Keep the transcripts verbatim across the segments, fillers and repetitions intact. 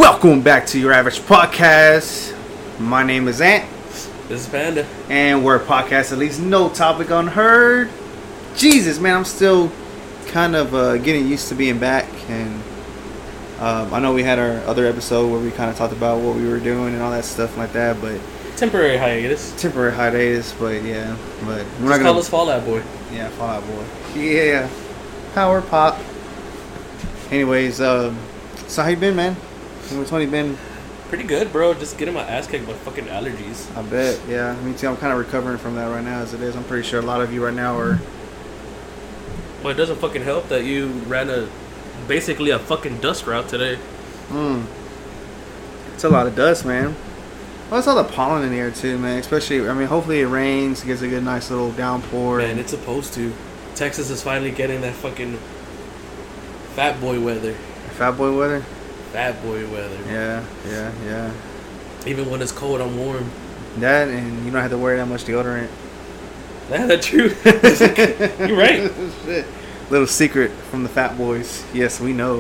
Welcome back to Your Average Podcast. My name is Ant. This is Panda. And we're a podcast at least no topic unheard. Jesus, man, I'm still kind of uh, getting used to being back. And um, I know we had our other episode where we kind of talked about what we were doing and all that stuff like that. But temporary hiatus. Temporary hiatus, but yeah. But we're Just not gonna call us Fallout Boy. Yeah, Fallout Boy. Yeah. Power pop. Anyways, um, so how you been, man? What's only been pretty good, bro. Just getting my ass kicked by fucking allergies. I bet, yeah. Me too. I'm kind of recovering from that right now as it is. I'm pretty sure a lot of you right now are. Well, it doesn't fucking help that you ran a basically a fucking dust route today. Hmm. It's a lot of dust, man. Well, it's all the pollen in the air too, man. Especially, I mean, hopefully it rains, gets a good, nice little downpour. Man, it's supposed to. Texas is finally getting that fucking fat boy weather. Fat boy weather. Fat boy weather. Yeah, yeah, yeah. Even when it's cold, I'm warm. That, and you don't have to wear that much deodorant. Yeah, that's true. You're right. Shit. Little secret from the fat boys. Yes, we know.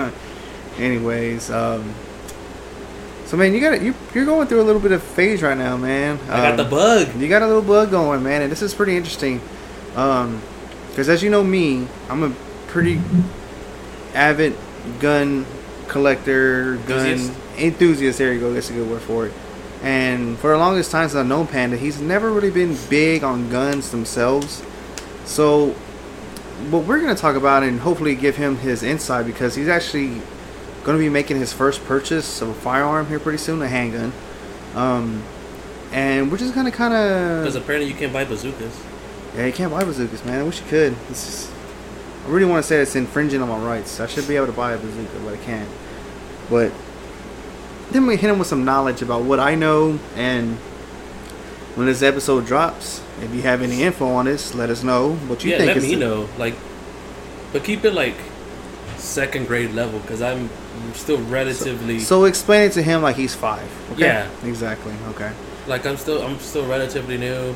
Anyways, um, so man, you got you you're going through a little bit of phase right now, man. Um, I got the bug. You got a little bug going, man, and this is pretty interesting. Um, because as you know me, I'm a pretty avid gun collector, gun enthusiast. enthusiast. There you go. That's a good word for it. And for the longest time since I've known Panda, he's never really been big on guns themselves. So, what we're going to talk about and hopefully give him his insight, because he's actually going to be making his first purchase of a firearm here pretty soon, a handgun. Um, and we're just going to kind of... Because apparently you can't buy bazookas. Yeah, you can't buy bazookas, man. I wish you could. It's just... I really want to say it's infringing on my rights. I should be able to buy a bazooka, but I can't. But then we hit him with some knowledge about what I know, and when this episode drops, if you have any info on this, let us know what you yeah, think. let is me the, know. Like, but keep it like second grade level, because I'm still relatively. So, so explain it to him like he's five. Okay? Yeah, exactly. Okay. Like I'm still, I'm still relatively new.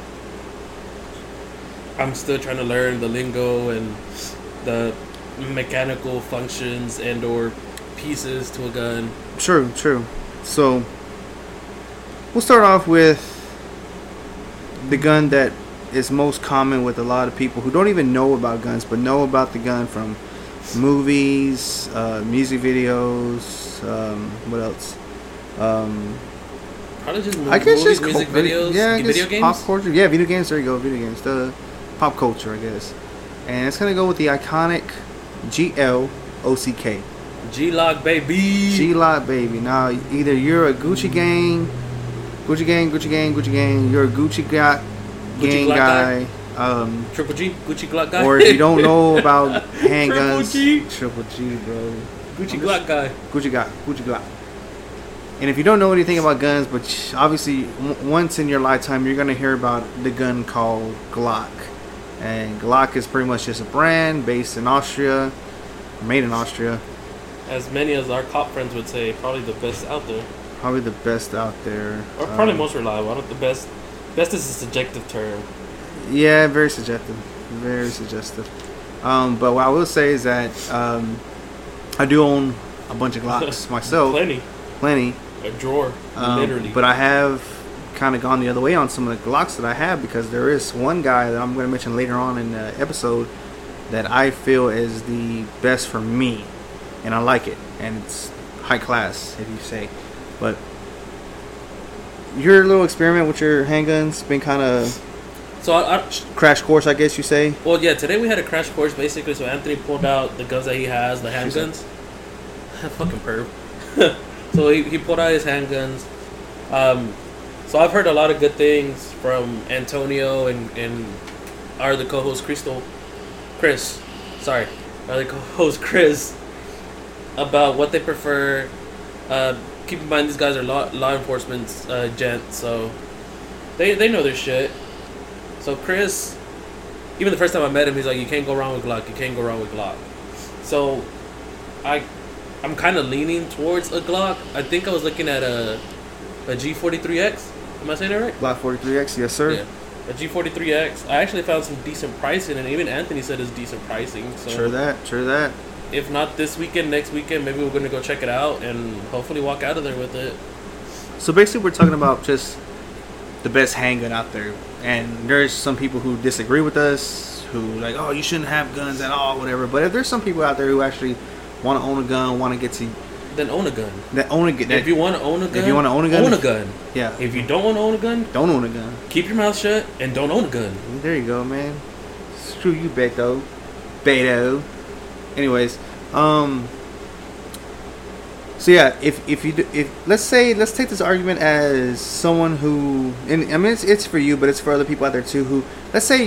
I'm still trying to learn the lingo and the mechanical functions and or pieces to a gun. True, true. So we'll start off with the gun that is most common with a lot of people who don't even know about guns, but know about the gun from movies, uh, music videos, um, what else? Um, Probably just I guess movies, just music cul- videos, yeah, I video guess games. pop culture. Yeah, video games. There you go, video games. The pop culture, I guess. And it's gonna go with the iconic G L O C K. G-Lock, baby. G-Lock, baby. Now, either you're a Gucci gang, Gucci gang, Gucci gang, Gucci gang. You're a Gucci Glock gang Glock guy. guy. Um, Triple G, Gucci Glock guy. Or if you don't know about handguns, Triple G. Triple G, bro. Gucci Glock guy. Gucci Glock, Gucci Glock. And if you don't know anything about guns, but obviously w- once in your lifetime you're gonna hear about the gun called Glock. And Glock is pretty much just a brand based in Austria, made in Austria. As many as our cop friends would say, probably the best out there. Probably the best out there. Or probably um, most reliable. I don't the best. Best is a subjective term. Yeah, very subjective. Very suggestive. Um, but what I will say is that um, I do own a bunch of Glocks myself. Plenty. Plenty. A drawer, Um, literally. But I have kind of gone the other way on some of the Glocks that I have, because there is one guy that I'm going to mention later on in the episode that I feel is the best for me. And I like it. And it's high class, if you say. But your little experiment with your handguns been kind of so I, I, crash course, I guess you say. well, yeah. Today we had a crash course basically. So Anthony pulled out the guns that he has, the handguns. Fucking perv. So he he pulled out his handguns. Um, so I've heard a lot of good things from Antonio and and our other co-host Crystal, Chris. Sorry, our other co-host Chris, about what they prefer. Uh, keep in mind these guys are law law enforcement uh, gents, so they they know their shit. So Chris, even the first time I met him, he's like, "You can't go wrong with Glock. You can't go wrong with Glock." So, I, I'm kind of leaning towards a Glock. I think I was looking at a, a G forty-three X. Am I saying that right? Glock forty-three X, yes sir. Yeah, a G forty-three X. I actually found some decent pricing, and even Anthony said it's decent pricing. So Sure that, sure that. if not this weekend, next weekend, maybe we're gonna go check it out and hopefully walk out of there with it. So basically, we're talking about just the best handgun out there, and there's some people who disagree with us, who like, oh, you shouldn't have guns at all, whatever. But if there's some people out there who actually want to own a gun, want to get to Then own a gun. that own a gun, If you want to own a gun, if you want to own a gun, own a gun. yeah. If you don't want to own a gun, Don't own a gun. keep your mouth shut and don't own a gun. There you go, man. Screw you, Beto. Beto. Anyways, um. So yeah, if if you do, if let's say let's take this argument as someone who, and I mean it's it's for you, but it's for other people out there too. Who, let's say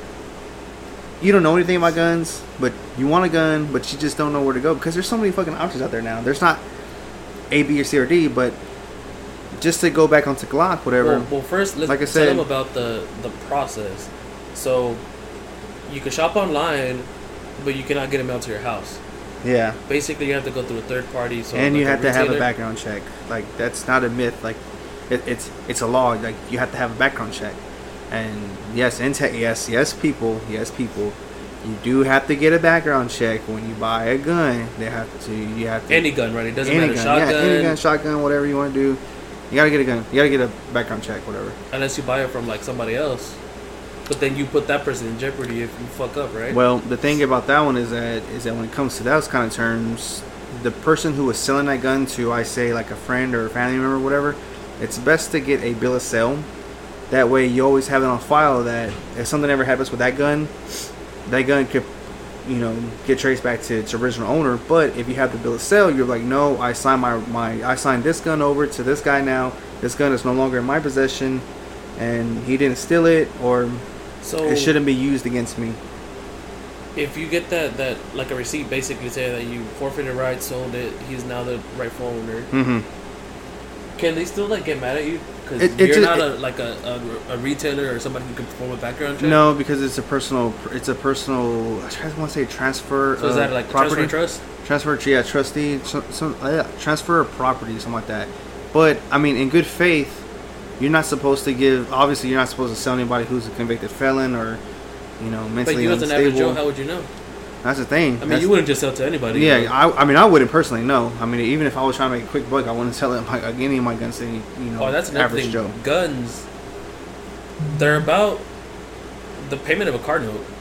you don't know anything about guns, but you want a gun, but you just don't know where to go because there's so many fucking options out there now. There's not A, B, or C, or D, but just to go back onto Glock, whatever. Well, well first, let's like I tell said, them about the, the process. So, you can shop online, but you cannot get them out to your house. Yeah. Basically, you have to go through a third party. So And like you have to have a retailer. background check. Like, that's not a myth. Like, it, it's it's a law. Like, you have to have a background check. And yes, in te- yes, yes, people, yes, people, you do have to get a background check when you buy a gun. They have to. You have to. Any gun, right? It doesn't any matter. gun, Shotgun. yeah, any gun, shotgun, whatever you want to do. You gotta get a gun. You gotta get a background check, whatever. Unless you buy it from like somebody else. But then you put that person in jeopardy if you fuck up, right? Well, the thing about that one is that is that when it comes to those kind of terms, the person who was selling that gun to, I say, like a friend or a family member or whatever, it's best to get a bill of sale. That way you always have it on file that if something ever happens with that gun, that gun could, you know, get traced back to its original owner. But if you have the bill of sale, you're like, no, I signed my, my I signed this gun over to this guy now. This gun is no longer in my possession, and he didn't steal it, or so it shouldn't be used against me. if you get that, that like a receipt basically saying that you forfeited rights, sold it, he's now the rightful owner. Mm-hmm. Can they still like get mad at you because It- it you're just- not it- a like a, a, a retailer or somebody who can perform a background check? No, because it's a personal. It's a personal. I want to say transfer. So is of that like property? transfer trust? Transfer, yeah, trustee, some, some uh, yeah, transfer of property, something like that. But I mean, in good faith, you're not supposed to give. Obviously, you're not supposed to sell anybody who's a convicted felon or, you know, mentally But you as an unstable. average Joe, how would you know? That's the thing. I mean, That's, you wouldn't just sell to anybody. Yeah, but- I, I mean, I wouldn't personally. No, I mean, even if I was trying to make a quick buck, I wouldn't sell it my, any of my guns to any, you know, Oh, that's another average thing. Joe. Guns, they're about the payment of a car note.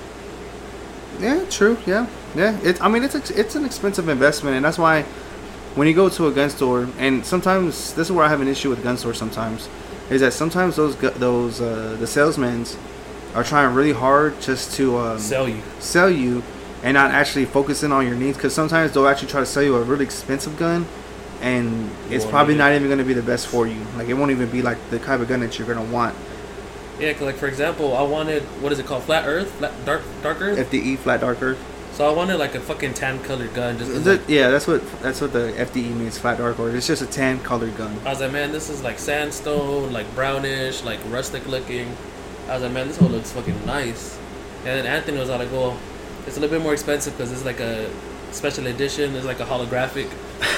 Yeah, true. Yeah, yeah. It. I mean, it's ex- it's an expensive investment, and that's why when you go to a gun store, and sometimes this is where I have an issue with gun stores. Sometimes is that sometimes those gu- those uh, the salesmen are trying really hard just to um, Sell you. sell you, and not actually focusing on your needs. Because sometimes they'll actually try to sell you a really expensive gun, and it's won't probably need not it. even going to be the best for you. Like, it won't even be like the type of gun that you're going to want. Yeah, 'cause like for example, I wanted what is it called, flat Earth, flat, dark dark Earth. F D E, flat dark earth. So I wanted like a fucking tan colored gun. Just 'cause, The- like, yeah, that's what that's what the F D E means, flat dark earth. It's just a tan colored gun. I was like, man, this is like sandstone, like brownish, like rustic looking. I was like, man, this whole looks fucking nice. And then Anthony was like, well, it's a little bit more expensive because it's like a special edition. It's like a holographic.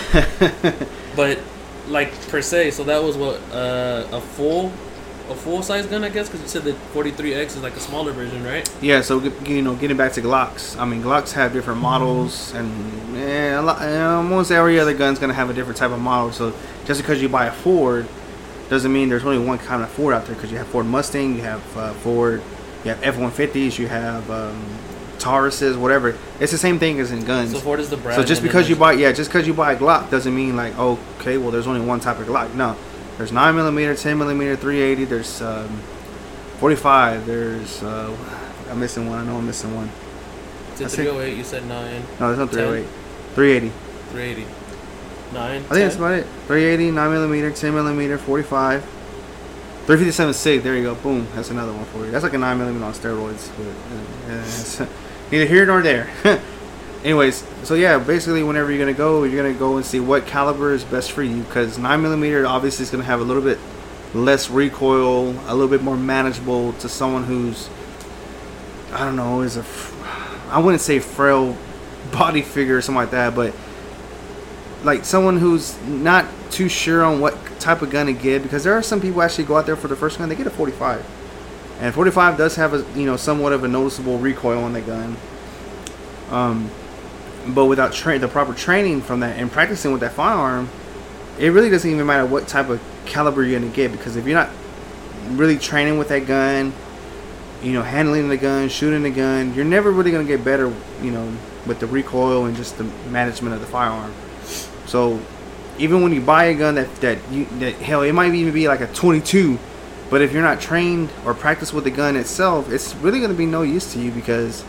But like per se, so that was what uh, a full, a full size gun, I guess, because you said the forty-three X is like a smaller version, right? Yeah, so g- you know, getting back to Glocks. I mean, Glocks have different models, and yeah, a lot, uh, almost every other gun's gonna have a different type of model. So just because you buy a Ford doesn't mean there's only one kind of Ford out there. Because you have Ford Mustang, you have uh, Ford, you have F one fifties, you have um, Tauruses, whatever. It's the same thing as in guns. So Ford is the brand. So just and then because you there's- buy, yeah, just because you buy a Glock doesn't mean like, oh, okay, well, there's only one type of Glock. No, there's nine millimeter, ten millimeter, three eighty. There's um, forty-five. There's uh, I'm missing one. I know I'm missing one. It's a I think- three oh eight. You said nine. No, there's no ten, three oh eight. three eighty. three eighty. Nine. I think that's about it. three eighty, nine millimeter, ten millimeter, forty-five. three fifty-seven SIG. There you go. Boom. That's another one for you. That's like a nine millimeter on steroids. But, uh, yeah, it's neither here nor there. Anyways, so yeah, basically, whenever you're gonna go, you're gonna go and see what caliber is best for you. Because nine millimeter obviously is gonna have a little bit less recoil, a little bit more manageable to someone who's, I don't know, is a, I wouldn't say frail body figure or something like that, but like someone who's not too sure on what type of gun to get. Because there are some people actually go out there for the first gun, they get a forty-five, and forty-five does have a, you know, somewhat of a noticeable recoil on the gun. Um, but without tra- the proper training from that and practicing with that firearm, it really doesn't even matter what type of caliber you're gonna get, because if you're not really training with that gun, you know, handling the gun, shooting the gun, you're never really gonna get better, you know, with the recoil and just the management of the firearm. So even when you buy a gun that that you that hell, it might even be like a twenty-two, but if you're not trained or practice with the gun itself, it's really gonna be no use to you, because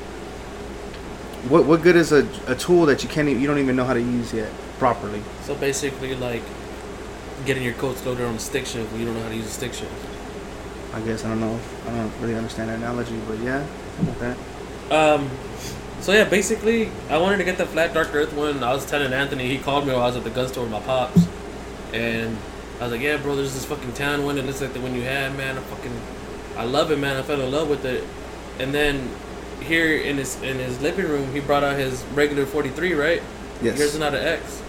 what what good is a, a tool that you can't even, you don't even know how to use yet properly? So basically, like getting your coats loaded on a stick shift when you don't know how to use a stick shift. I guess I don't know. I don't really understand that analogy, but yeah, something like that. Um. So yeah, basically, I wanted to get the flat dark earth one. I was telling Anthony, he called me while I was at the gun store with my pops, and I was like, "Yeah, bro, there's this fucking tan one. It looks like the one you had, man. I fucking, I love it, man. I fell in love with it." And then here in his in his living room, he brought out his regular forty-three, right? Yes. Yours is not an X.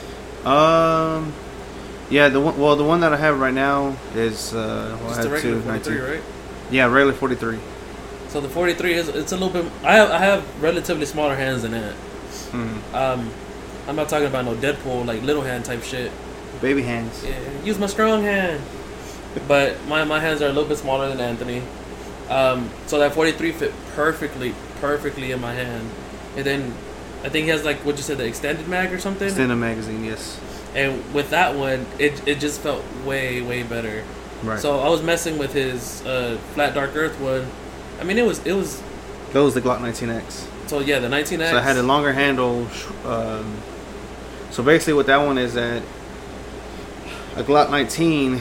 Um. Yeah, the one. Well, the one that I have right now is uh. Well, Just I the have regular two, forty-three, nineteen. right? Yeah, regular forty-three. So the forty-three is it's a little bit. I have I have relatively smaller hands than that. Mm. Um, I'm not talking about no Deadpool like little hand type shit. Baby hands. Yeah, use my strong hand. But my my hands are a little bit smaller than Anthony. Um, so that forty-three fit perfectly, perfectly in my hand. And then I think he has like what you said, the extended mag or something. Extended magazine, yes. And with that one, it it just felt way way better. Right. So I was messing with his uh, flat dark earth one. I mean, it was it was. That was the Glock nineteen X. So yeah, the nineteen X. So I had a longer handle. Um, so basically, what that one is that a Glock nineteen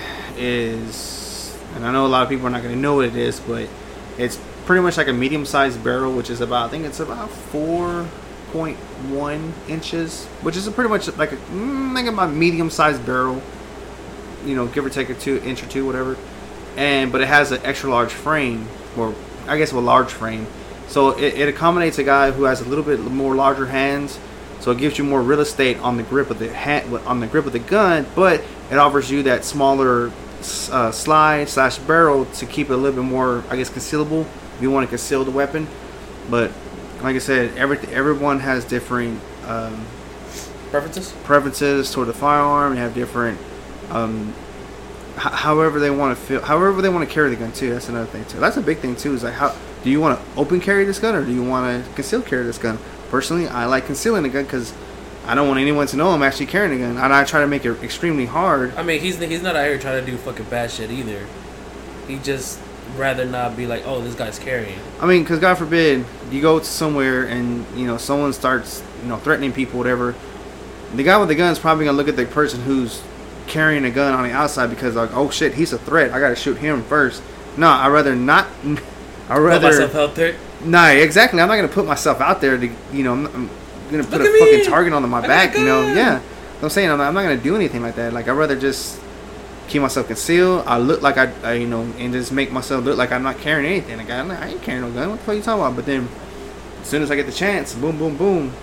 is, and I know a lot of people are not going to know what it is, but it's pretty much like a medium-sized barrel, which is about, I think it's about four point one inches, which is a pretty much like a mm, like about medium-sized barrel. You know, give or take a two inch or two, whatever. And but it has an extra large frame, or I guess a large frame. So it, it accommodates a guy who has a little bit more larger hands. So it gives you more real estate on the grip of the hand, on the grip of the gun, but it offers you that smaller uh, slide slash barrel to keep it a little bit more, I guess, concealable if you want to conceal the weapon. But like I said, every everyone has different um, preferences. Preferences toward the firearm. You have different. Um, h- however they want to feel, however they want to carry the gun too. That's another thing too. That's a big thing too. Is like, how do you want to open carry this gun, or do you want to conceal carry this gun? Personally, I like concealing the gun because I don't want anyone to know I'm actually carrying a gun, and I try to make it extremely hard. I mean, he's he's not out here trying to do fucking bad shit either. He just rather not be like, oh, this guy's carrying. I mean, because God forbid you go to somewhere and you know someone starts you know threatening people, whatever. The guy with the gun is probably gonna look at the person who's carrying a gun on the outside because like, oh shit, he's a threat. I gotta shoot him first. No, I'd rather not. I'd rather put myself out there. Nah, exactly. I'm not gonna put myself out there to, you know, I'm, I'm gonna put Look a at fucking me. target on my I back, got a you know. gun. Yeah, I'm saying I'm not, I'm not gonna do anything like that. Like I'd rather just keep myself concealed. I look like I, I, you know, and just make myself look like I'm not carrying anything. Like I'm not, I ain't carrying no gun. What the fuck are you talking about? But then, as soon as I get the chance, boom, boom, boom.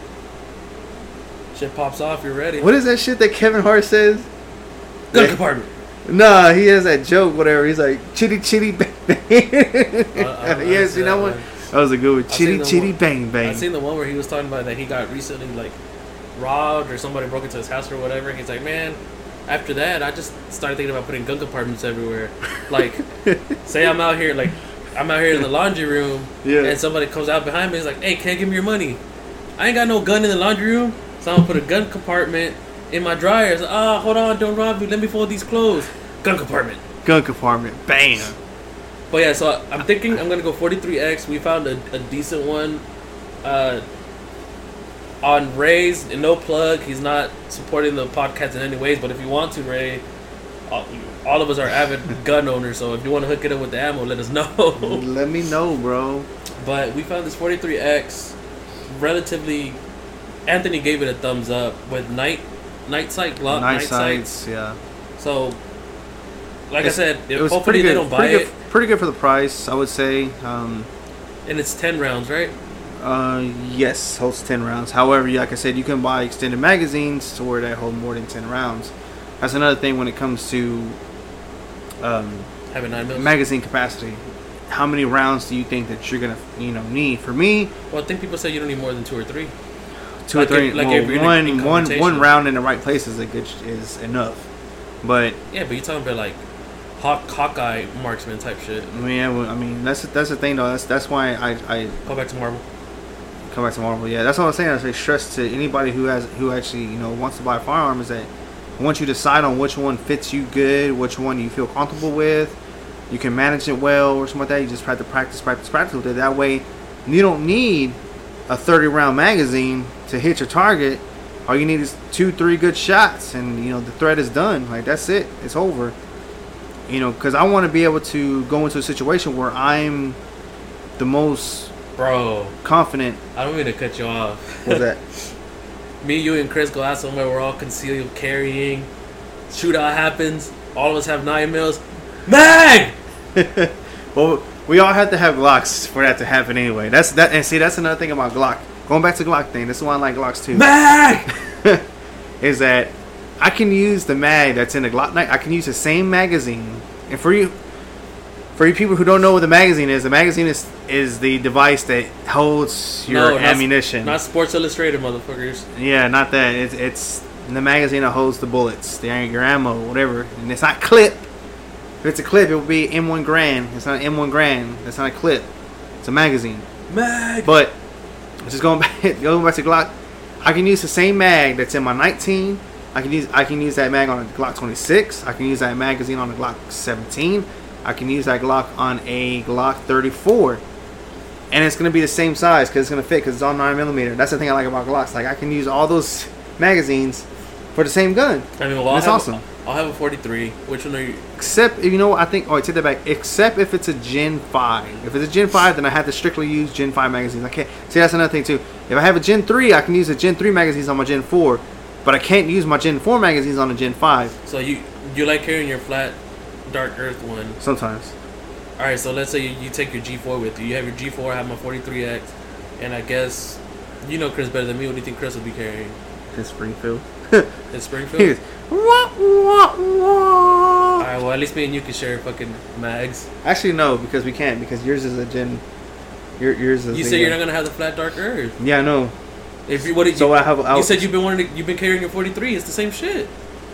Shit pops off. You're ready. What is that shit that Kevin Hart says? Gun Like, compartment. Nah, he has that joke, whatever. He's like, chitty, chitty, bang, bang. I Yes, you see know that what? one. That was a good one. I've seen Chitty, the chitty, one- bang, bang. I seen the one where he was talking about that he got recently like robbed or somebody broke into his house or whatever. He's like, man, after that, I just started thinking about putting gun compartments everywhere. Like, say I'm out here, like, I'm out here in the laundry room, Yeah. and somebody comes out behind me. He's like, hey, can you give me your money? I ain't got no gun in the laundry room, so I'm gonna put a gun compartment in my dryers. Ah, oh, hold on, don't rob me. Let me fold these clothes. Gun compartment. Gun compartment. Bam. But yeah, so I'm thinking I'm gonna go forty-three X. We found a, a decent one uh, on Ray's. No plug. He's not supporting the podcast in any ways. But if you want to, Ray, all, all of us are avid gun owners. So if you want to hook it up with the ammo, let us know. Let me know, bro. But we found this forty-three X, relatively. Anthony gave it a thumbs up with night night sight Glock Night night sights. sights, yeah. So, like It's- I said, It was hopefully pretty good. they don't buy pretty it. good. Pretty good for the price, I would say. Um, And it's ten rounds, right? uh, yes, holds ten rounds. However, like I said, you can buy extended magazines to where they hold more than ten rounds. That's another thing when it comes to um, Having nine mils. magazine capacity. How many rounds do you think that you're gonna, you know, need? For me, Well, I think people say you don't need more than two or three. two Like or three. if- like well, if you're in a- one, in one, confrontation. one round in the right place is a good is enough. But Yeah, but you're talking about like hawk, Hawkeye marksman type shit. I mean, yeah, well, I mean that's that's the thing though. That's that's why I I Go back to Marvel. come back to Marvel. Yeah, that's what I'm saying. I say stress to anybody who has who actually you know wants to buy a firearm is that once you decide on which one fits you good, which one you feel comfortable with, you can manage it well or something like that. You just have to practice, practice, practice with it. That way, you don't need a thirty round magazine to hit your target. All you need is two, three good shots, and you know the threat is done. Like that's it. It's over. You know, because I want to be able to go into a situation where I'm the most Bro, confident. I don't mean to cut you off. What's that? Me, you, and Chris go out somewhere. We're all concealed carrying. Shootout happens. All of us have nine mils. Mag. Well, we all have to have Glocks for that to happen anyway. That's that, and see, that's another thing about Glock. Going back to Glock thing, this is why I like Glocks too. Mag. Is that I can use the mag that's in the Glock. I can use the same magazine, and for you, for you people who don't know what the magazine is, the magazine is is the device that holds your No, not- ammunition. Not Sports Illustrated, motherfuckers. Yeah, not that. It's it's the magazine that holds the bullets, the your ammo, whatever. And it's not clip. If it's a clip, it will be M one Grand. It's not M one Grand. It's not a clip. It's a magazine. Mag. But just going back, going back to Glock, I can use the same mag that's in my nineteen. I can use I can use that mag on a Glock twenty-six. I can use that magazine on a Glock seventeen. I can use that Glock on a Glock thirty-four. And it's going to be the same size because it's going to fit because it's all nine millimeter. That's the thing I like about Glocks. Like I can use all those magazines for the same gun. I mean, well, I'll That's have, awesome. I'll have a forty-three. Which one are you? Except, you know what, I think, oh, I take that back. Except if it's a Gen five. If it's a Gen five, then I have to strictly use Gen five magazines. I can't, see, that's another thing, too. If I have a Gen three, I can use the Gen three magazines on my Gen four. But I can't use my Gen four magazines on a Gen five. So you you like carrying your flat, dark earth one? Sometimes. All right. So let's say you, you take your G four with you. You have your G four. I have my forty-three X, and I guess you know Chris better than me. What do you think Chris will be carrying? In Springfield. In Springfield. Wah, wah, wah. All right. Well, at least me and you can share fucking mags. Actually, no, because we can't. Because yours is a Gen... Your, yours is You the, said you're uh, not gonna have the flat dark earth. Yeah, no. If you what did So you? I have... I, You said you've been wanting to, you've been carrying your forty-three. It's the same shit.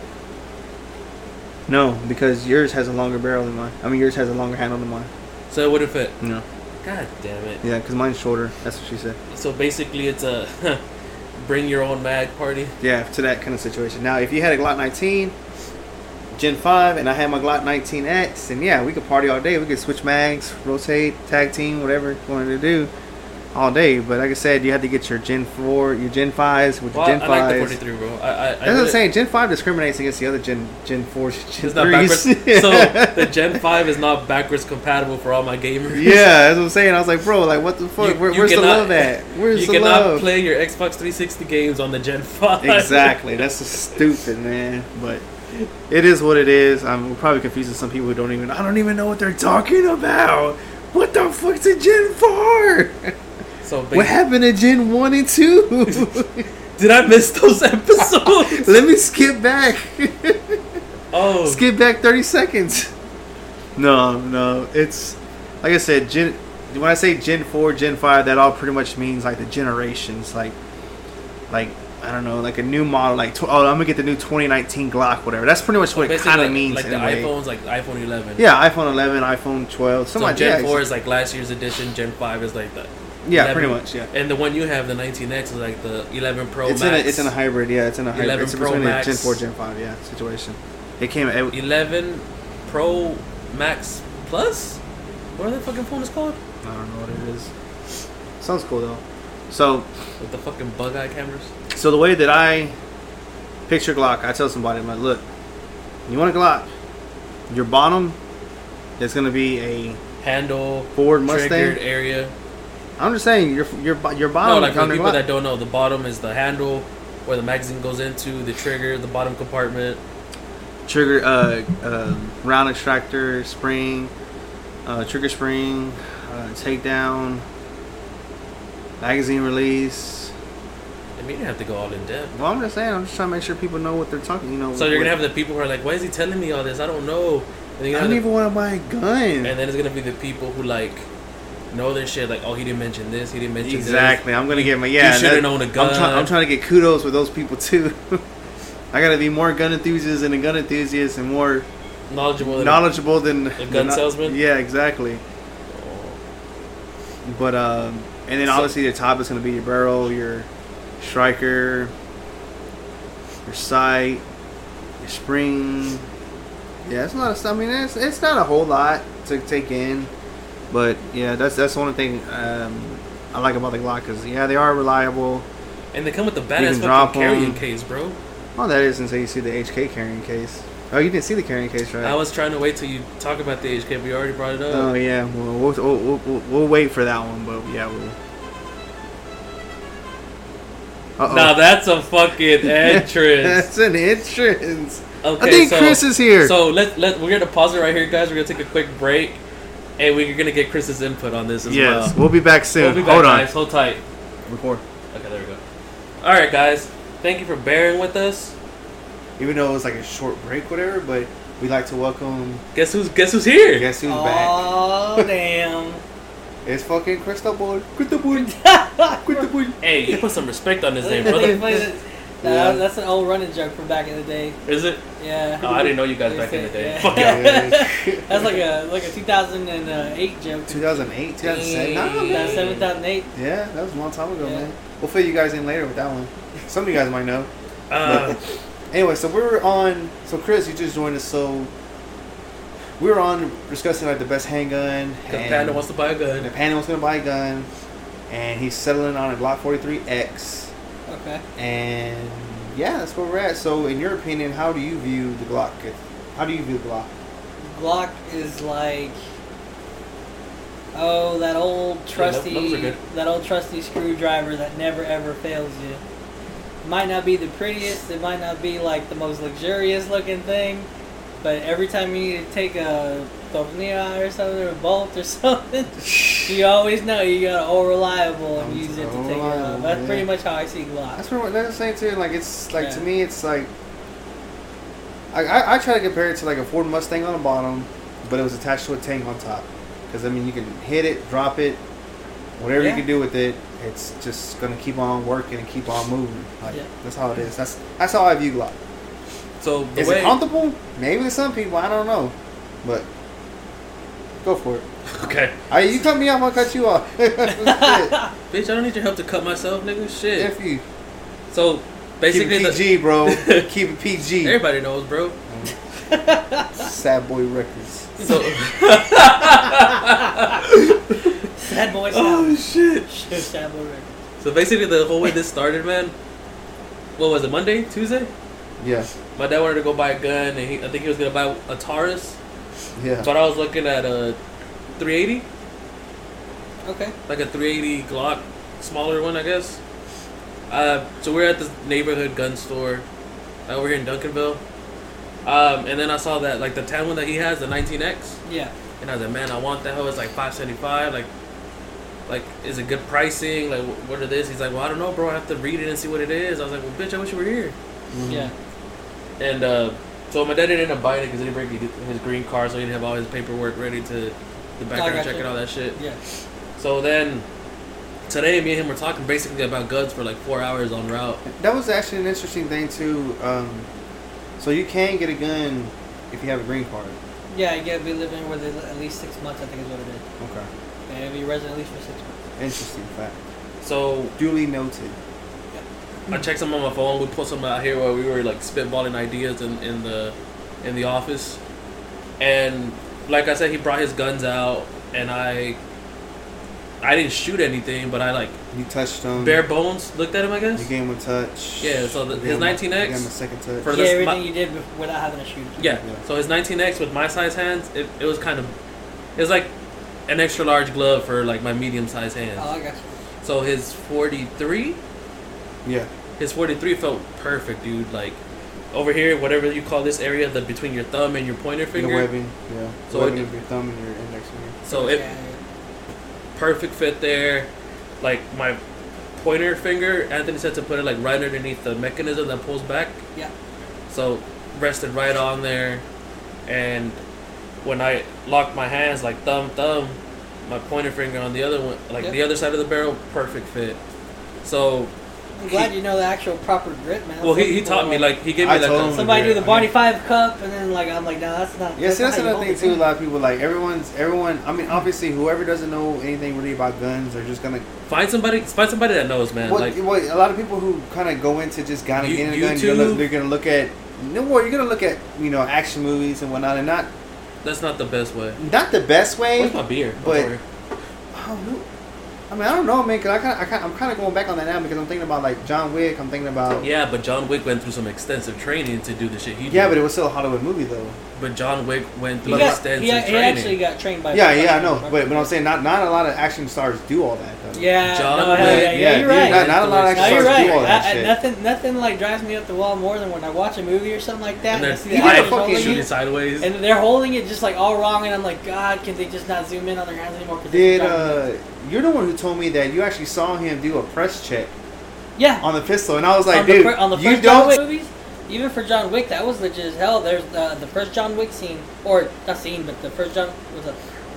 No, because yours has a longer barrel than mine. I mean, yours has a longer handle than mine. So it wouldn't fit. No. God damn it. Yeah, because mine's shorter. That's what she said. So basically, it's a bring your own mag party. Yeah, to that kind of situation. Now, if you had a Glock nineteen, Gen five, and I had my Glock nineteen X, then yeah, we could party all day. We could switch mags, rotate, tag team, whatever you wanted to do all day. But like I said, you had to get your Gen four, your Gen fives with Well, your Gen I like the fives. forty-three, bro. I, I, I That's what I'm really- saying. Gen five discriminates against the other Gen Gen fours, Gen It's not threes. backwards. So the Gen five is not backwards compatible for all my gamers. Yeah, that's what I'm saying. I was like, bro, like, what the fuck? You- Where, you where's the cannot- love at? Where's You the cannot love? play your Xbox three sixty games on the Gen five. Exactly. That's just stupid, man. But it is what it is. I'm probably confusing some people who don't even. I don't even know what they're talking about. What the fuck's a Gen four? So What basically, happened to Gen one and two? did I miss those episodes? Let me skip back. Oh, Skip back thirty seconds. No, no. It's like I said. Gen. When I say Gen four, Gen five, that all pretty much means like the generations. Like, like I don't know, like a new model. Like, tw- oh, I'm gonna get the new twenty nineteen Glock, whatever. That's pretty much what it basically kind of like, means. like in the a way. iPhones, like the iPhone eleven. Yeah, iPhone eleven, iPhone twelve. So Something like Gen yeah, four is like last year's edition. Gen five is like the yeah, eleven. pretty much. Yeah, And the one you have, the nineteen X, is like the eleven Pro it's Max. in a it's in a hybrid. Yeah, it's in a hybrid. eleven It's Pro between Max. a Gen four, Gen five. Yeah, situation. It came. It, eleven Pro Max Plus. What are that fucking phone is called? I don't know what it is. Sounds cool though. So, With the fucking bug eye cameras. so the way that I picture Glock, I tell somebody, I'm like, look, you want a Glock? Your bottom is gonna be a Handle, Ford Mustang. triggered area. I'm just saying your your bo- your No, bottom. like for on the people Glock- that don't know, the bottom is the handle where the magazine goes into, the trigger, the bottom compartment. trigger, uh, uh, round extractor, spring, uh, trigger spring, uh, takedown, magazine release. I mean, you didn't have to go all in depth. Well, I'm just saying, I'm just trying to make sure people know what they're talking. You know. So you're what- gonna have the people who are like, "Why is he telling me all this? I don't know." And, I you're don't gonna even want to buy a gun. have the- and then it's gonna be the people who like know their shit. Like, oh, he didn't mention this. He didn't mention exactly. this. I'm gonna get my yeah. You shouldn't own a gun. I'm, try, I'm trying to get kudos with those people too. I gotta be more gun enthusiast than a gun enthusiast and more knowledgeable than knowledgeable than a gun salesman. Yeah, exactly. But um, and then So- obviously the top is gonna be your barrel, your striker, your sight, your spring. Yeah, it's not. A, I mean, it's it's not a whole lot to take in, but yeah, that's that's the only thing um, I like about the Glock because yeah, they are reliable. And they come with the You badass can drop fucking carrying 'em. case, bro. Oh, that is until you see the H K carrying case. Oh, you didn't see the carrying case, right? I was trying to wait till you talk about the H K, but you already brought it up. Oh yeah, well, we'll, we'll, we'll, we'll wait for that one, but yeah, we'll. Uh-oh. Now that's a fucking entrance. That's an entrance. Okay, I think so, Chris is here. So let let we're gonna pause it right here, guys. We're gonna take a quick break, and we're gonna get Chris's input on this as yes, well. we'll be back soon. We'll be back, Hold on. guys. Hold tight. Record. Okay, there we go. All right, guys. Thank you for bearing with us. Even though it was like a short break, whatever, but we'd like to welcome. Guess who's Guess who's here? Guess who's Oh, back? damn. It's fucking Cristobal. Cristobal. Cristobal. Hey, you put some respect on his name, They brother. play that- Yeah. that- That's an old running joke from back in the day. Is it? Yeah. Oh, I didn't know you guys back in the day. Yeah. Fuck yeah. That's like a like a two thousand eight joke. two thousand eight, two thousand seven. Nah, two thousand seven, man. two thousand eight. Yeah, that was a long time ago, Yeah. man. We'll fill you guys in later with that one. Some of you guys might know. Uh, But anyway, so we were on. So Chris, you just joined us. So we were on discussing like the best handgun. the and Panda wants to buy a The gun. Panda was gonna buy a gun, and he's settling on a Glock forty-three X. Okay. And yeah, that's where we're at. So, in your opinion, how do you view the Glock? How do you view the Glock? Glock is like, oh, that old those- trusty, those are good. that old trusty screwdriver that never ever fails you. Might not be the prettiest, it might not be like the most luxurious looking thing, but every time you need to take a tornilla or something, or a bolt or something, you always know you got all reliable and Um, use it to all take it reliable, off. That's yeah. pretty much how I see Glock. That's what that's the same too. Like it's like to Yeah. me, it's like I, I I try to compare it to like a Ford Mustang on the bottom, but it was attached to a tank on top. Because I mean, you can hit it, drop it, whatever Yeah. you can do with it. It's just gonna keep on working and keep on moving. Like Yeah. that's how it is. That's that's how I view Glock. So the Is way it comfortable? Maybe to some people, I don't know, but go for it. okay, I, you cut me off, I'll cut you off. Shit. bitch, I don't need your help to cut myself, nigga. Shit. If you So basically, keep it P G, bro. Keep it P the, G. everybody knows, bro. Sad Boy Records. So Sad boy oh sound. shit. Sad boy record. So basically, the whole way this started, man. What was it? Monday, Tuesday? Yeah, My dad wanted to go buy a gun, and he, I think he was gonna buy a Taurus. yeah. But I was looking at a three eighty, Okay. like a three eighty Glock, smaller one, I guess. Uh, so we're at this neighborhood gun store uh, over here in Duncanville. Um, and then I saw that, like, the tan one that he has, the nineteen X. Yeah. And I was like, man, I want that hoe. It's like five seventy-five. Like, like, is it good pricing? Like, wh- what are this? He's like, well, I don't know, bro. I have to read it and see what it is. I was like, well, bitch, I wish you were here. Mhm. Yeah. And uh, so my dad didn't end up buying it because he didn't bring his green card, so he didn't have all his paperwork ready to the background gotcha. check and all that shit. Yeah. So then today, me and him were talking basically about guns for like four hours on route. That was actually an interesting thing too. Um, so you can get a gun if you have a green card. Yeah, you gotta be living with it at least six months, I think is what it is. Okay. Yeah, be resident at least for six months. Interesting fact. So Duly noted. I checked some on my phone. We put some out here while we were like spitballing ideas in, in the in the office. And like I said, he brought his guns out, and I I didn't shoot anything, but I like You touched them. bare bones looked at him, I You guess. gave him a touch. Yeah, so the- You his gave him a- nineteen X You gave him a second touch. for Yeah, this- everything my- you did bef- without having a shooter. Yeah. Yeah. So his nineteen X with my size hands, it, it was kind of it was like an extra large glove for like my medium sized hands. Oh, I got you. So his forty-three, Yeah. his forty-three felt perfect, dude. Like over here, whatever you call this area, the between your thumb and your pointer The finger. webbing. Yeah. So So webbing it- of your thumb and your index finger. So it Yeah, perfect fit there. Like my pointer finger, Anthony said to put it like right underneath the mechanism that pulls back. yeah. So rested right on there, and when I locked my hands like thumb thumb, my pointer finger on the other one, like Yep. the other side of the barrel, perfect fit. So, I'm glad he- you know the actual proper grip, man. well, he, Some he people taught are me like he gave I me like told a, him. somebody do the I Barney mean- Five cup, and then like I'm like, no, that's not. Yeah, see, that's not how you another hold thing it, too. A lot of people like everyone's everyone. I mean, obviously, whoever doesn't know anything really about guns, they're just gonna. find somebody find somebody that knows, man. What, like what, a lot of people who kind of go into just kind of You- getting a gun, you're YouTube- gonna, they're gonna look at. No more. You're gonna look at you know action movies and whatnot, and not that's not the best way. not the best way. Where's my beer? I'm but- sorry. I don't know. I mean, I don't know, man. Cause I kind of, I kind, I'm kind of going back on that now because I'm thinking about like John Wick. I'm thinking about. Yeah, but John Wick went through some extensive training to do the shit he did. Yeah, but it was still a Hollywood movie though. But John Wick went He, through got, extensive he, he training. actually got trained by. Yeah, yeah, I know. But but I'm saying not not a lot of action stars do all that though. Yeah, John no, hell Wick, yeah, yeah, yeah, you're dude, right. not- not a lot of No, action you're stars right. do all that I, I, shit. nothing, nothing like drives me up the wall more than when I watch a movie or something like that. and And, I they're see You the get a actors fucking holding shooting it, sideways. and they're holding it just like all wrong, and I'm like, God, can they just not zoom in on their hands anymore? 'Cause Did it's driving me uh, you're the one who told me that you actually saw him do a press check Yeah. on the pistol, and I was like, on the, dude, fir- on the you first John Wick don't. movies, even for John Wick, that was legit as hell. There's uh, the first John Wick scene, or not scene, but the first John was a.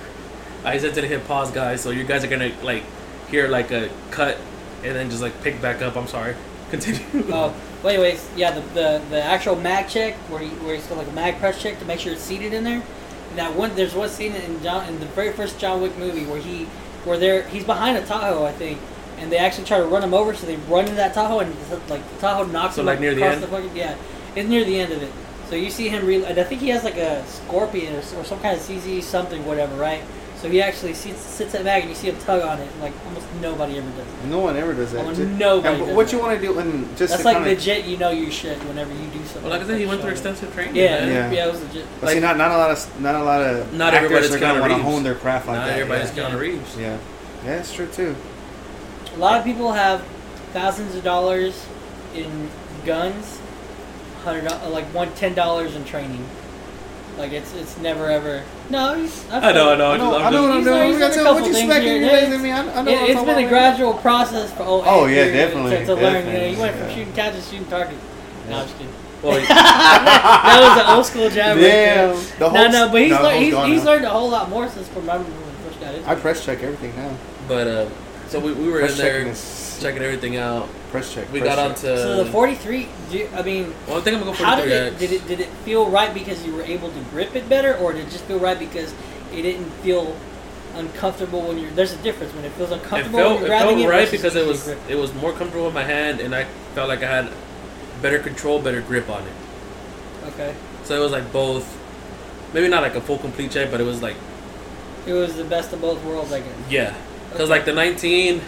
I said to hit pause, guys. So you guys are gonna like hear like a cut and then just like pick back up. I'm sorry. Continue. Oh, well, anyways, yeah, the, the the actual mag check where he where he's got like a mag press check to make sure it's seated in there. That one, there's one scene in John in the very first John Wick movie where he where they're he's behind a Tahoe, I think. And they actually try to run him over, so they run into that Tahoe, and like the Tahoe knocks So, him like, up near the across end? the fucking yeah, it's near the end of it. So you see him, re- and I think he has like a Scorpion or, or some kind of C Z something, whatever, right? So he actually sits, sits at back, and you see him tug on it, and like almost nobody ever does. It. No one ever does that. Oh, Just- nobody and does what that. you want to do, and just That's to like kinda, legit. You know you should whenever you do something. Well, like I said, he went through show it. extensive training. Yeah, man. yeah, Yeah. it was legit. But see, not not a lot of not a lot of Not actors everybody's are gonna Keanu want to Reeves. hone their craft like Not that. everybody's yeah. Keanu Reeves. yeah, yeah, that's true too. A lot of people have thousands of dollars in guns, hundred do- like one ten dollars in training. Like it's it's never ever. No, he's, I've I know, I heard- know. I know, I'm I know what just- I'm He's doing. done- We he's got done a to couple what you things smacking here your and legs there. at me. I, I know It, what I'm it's talking been a about. gradual process for old Oh, Ed yeah, here definitely, to, to learn. You know, definitely, you went from yeah. shooting catches to shooting targets. No, I'm just kidding. Well, That was an old school jab right Damn. there. The No, Hulk's- no, but he's, no, learned, Hulk's he's, gone he's now. learned a whole lot more since from when we first got into I it. press check everything now. but uh, so we, we were Press in there checking is checking everything out. press check. We press got check. onto. So the forty-three, do you, I mean, Well, I think I'm gonna go how did forty-three it X. did it did it feel right because you were able to grip it better, or did it just feel right because it didn't feel uncomfortable when you're? There's a difference when it feels It uncomfortable felt, when it you're grabbing felt it. right versus because it easy was grip. it was more comfortable in my hand, and I felt like I had better control, better grip on it. Okay. So it was like both. Maybe not like a full complete check, but it was like It was the best of both worlds, I guess. yeah, because like the nineteen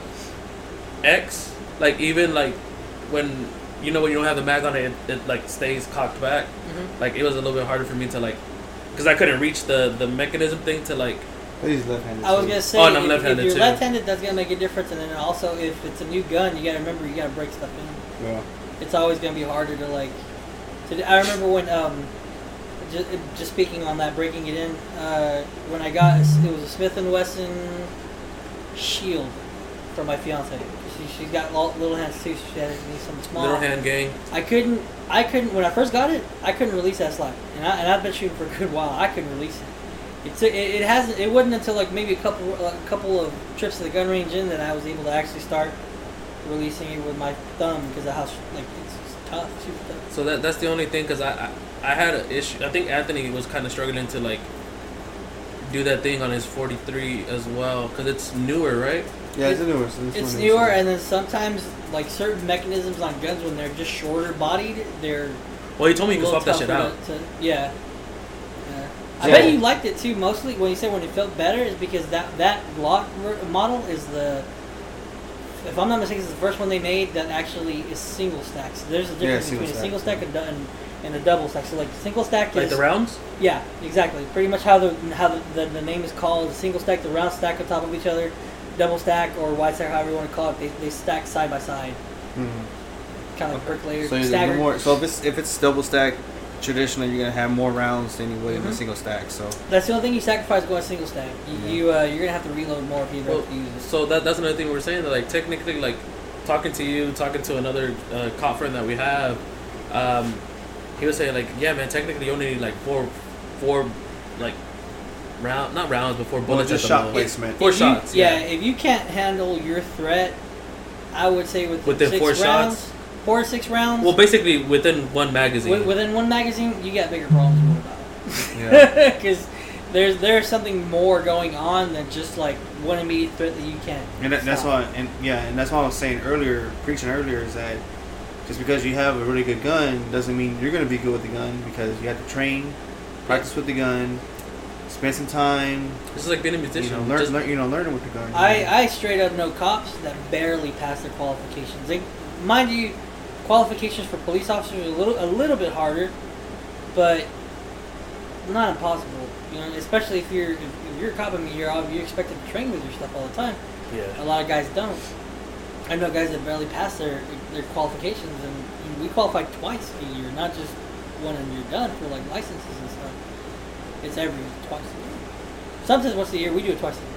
X, like even like when you know when you don't have the mag on it, it, it like stays cocked back. Mm-hmm. Like it was a little bit harder for me to like, because I couldn't reach the the mechanism thing to like. He's left-handed. I was too. gonna say, Oh, and I'm if, left-handed if you're too. left-handed, that's gonna make a difference. And then also, if it's a new gun, you gotta remember you gotta break stuff in. Yeah. It's always gonna be harder to like. To, do- I remember when um, just, just speaking on that, breaking it in. Uh, when I got it was a Smith and Wesson Shield for my fiance. She she's got lo- little hands too. So she had to be some small. Little hand gang. I couldn't. I couldn't when I first got it. I couldn't release that slide, and I and I've been shooting for a good while. I couldn't release it. It took. It, it hasn't. It wasn't until like maybe a couple like a couple of trips to the gun range in that I was able to actually start releasing it with my thumb because of how sh- like it's just tough, super tough. So that that's the only thing, because I, I I had an issue. I think Anthony was kind of struggling to like do that thing on his forty-three as well, because it's newer, right? Yeah, it's a newer. So this It's one newer, is, uh, and then sometimes like certain mechanisms on guns when they're just shorter bodied, they're Well, he told me a you could little swap that shit tougher out. to- to- yeah. Yeah. I Yeah. bet you liked it too. Mostly when you said when it felt better is because that that Glock ver- model is the, if I'm not mistaken, it's the first one they made that actually is single stack. So there's a difference single between a stack, single stack yeah. and, du- and and a double stack. So like single stack Like is the rounds? yeah, exactly. Pretty much how the how the, the, the name is called. The single stack, the round stack on top of each other, double stack or wide stack, however you want to call it. They, they stack side by side, mhm. kind of like bricklayer So, there's staggered. no more, so if it's if it's double stack, traditionally you're gonna have more rounds than you would in a Mhm. single stack. So That's the only thing you sacrifice going single stack. You, Yeah. you uh, you're gonna have to reload more if you ever Well, have to use it. so that that's another thing we were saying. That like technically, like talking to you, talking to another uh, cop friend that we have, um, he was saying like, yeah, man, technically you only need like four, four, like round, not rounds, but four Well, bullets. just at the shot most. placement. Four If you- shots. Yeah, Yeah. if you can't handle your threat, I would say within, Within six four rounds, shots? four or six rounds. Well, basically within one magazine. wi- within one magazine, you got bigger problems to worry Yeah. about. Because there's there's something more going on than just like one immediate threat that you can't. And that, that's stop. why, and yeah, and that's why I was saying earlier, preaching earlier, is that just because you have a really good gun doesn't mean you're going to be good with the gun, because you have to train, practice with the gun, spend some time, This is like being a you musician. know, learn, Just- learn, you know, learning with the gun. I, I straight up know cops that barely pass their qualifications. They, mind you, qualifications for police officers are a little a little bit harder, but not impossible. You know, especially if you're if, if you're a cop. I mean, you're ob- you're expected to train with your stuff all the time. yeah. A lot of guys don't. I know guys that barely pass their their qualifications, and we qualify twice a year, not just one and you're done for like licenses and stuff. It's every twice a year. Sometimes once a year, we do it twice a year.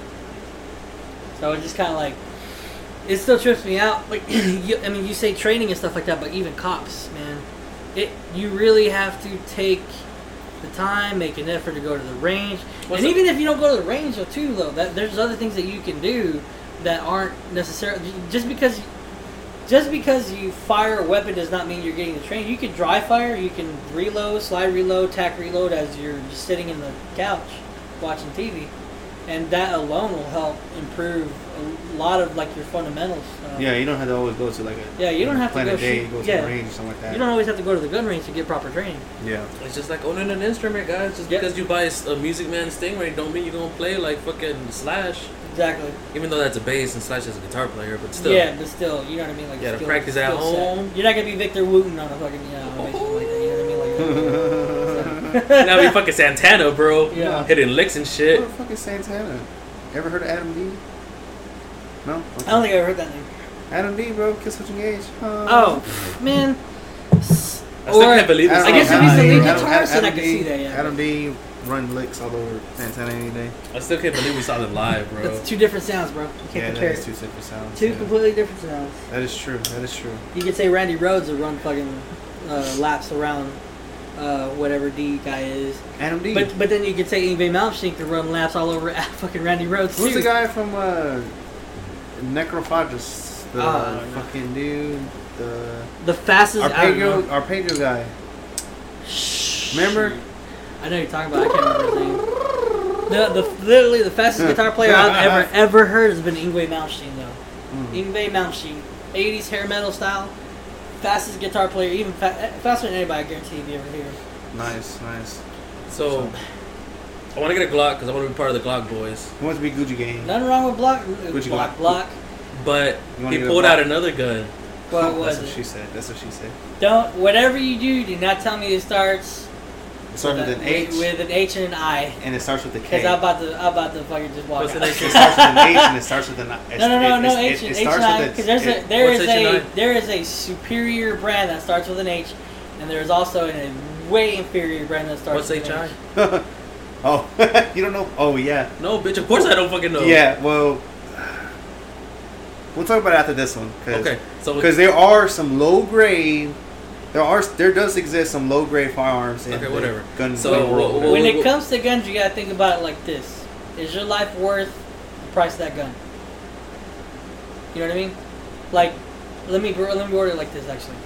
So it's just kind of like, it still trips me out. Like, you, I mean, you say training and stuff like that, but even cops, man, it you really have to take the time, make an effort to go to the range. What's and the- even if you don't go to the range, though, too, though, that there's other things that you can do that aren't necessarily just because. Just because you fire a weapon does not mean you're getting the training. You can dry fire, you can reload, slide reload, tack reload as you're just sitting in the couch watching T V, and that alone will help improve a lot of like your fundamentals. Uh, yeah, you don't have to always go to like a Yeah, you don't have to plan go a day, shoot- go to yeah. the range or something like that. You don't always have to go to the gun range to get proper training. Yeah. It's just like owning an instrument, guys. Just Yep. because you buy a, s- a Music Man Stingray don't mean you're gonna play like fucking Slash. Exactly. Even though that's a bass and Slash is a guitar player, but still. Yeah, but still, you know what I mean. Like You gotta skill- practice at skill set. home. You're not gonna be Victor Wooten on a fucking you know basically like that. You know what I mean? Like. uh, Now be fucking Santana, bro. Yeah. Hitting licks and shit. Motherfucking Santana. Ever heard of Adam D? No? Okay. I don't think I ever heard that name. Adam D, bro, Kiss Switching Age. Uh, Oh, man. I still can't believe this. I guess if Adam he's the D, lead Adam- guitarist, then I Adam can D, see that, yeah. Adam D run licks all over Santana any day. I still can't believe we saw them live, bro. That's two different sounds, bro. You can't Yeah, compare that is it. two separate sounds. Two yeah. completely different sounds. That is true. That is true. You could say Randy Rhodes will run fucking uh, laps around uh, whatever D guy is. Adam D. But but then you could say Yngwie Malmsteen could run laps all over fucking Randy Rhodes Who's too. the guy from uh, Necrophagus? The Ah, no. fucking dude. The The fastest. I don't Arpeggio, know. Arpeggio guy. Remember? I know you're talking about. I can't remember his name. The, the literally the fastest guitar player I've ever ever heard has been Yngwie Malmsteen though. Mm. Yngwie Malmsteen, eighties hair metal style, fastest guitar player, even fa- faster than anybody. I guarantee you ever hear. Nice, nice. So, I want to get a Glock because I want to be part of the Glock boys. He wants to be Gucci Gang. Nothing wrong with block, What'd you block, got? block. But You wanna he get a pulled out Glock? another gun. What That's was what it? she said. That's what she said. Don't whatever you do, do not tell me it starts It starts with with, an a- H with an H and an I, and it starts with a K. because I'm about to I'm about to fucking just walk What's out. the next It starts with an H and it starts with an I. No, no, no, no, It, H, it, it H starts and I, with because a, there's it, a there What's is H and a I? there is a superior brand that starts with an H, and there is also a way inferior brand that starts What's with H an I? H. Oh, you don't know? Oh, yeah. No, bitch. Of course I don't fucking know. Yeah, well, we'll talk about it after this one. Cause, Okay. So Because there are some low grade, there are there does exist some low grade firearms in Okay, the whatever. gun So, gun world. wha- wha- When wha- it comes to guns, you gotta think about it like this: is your life worth the price of that gun? You know what I mean? Like, let me let me word it like this. Actually,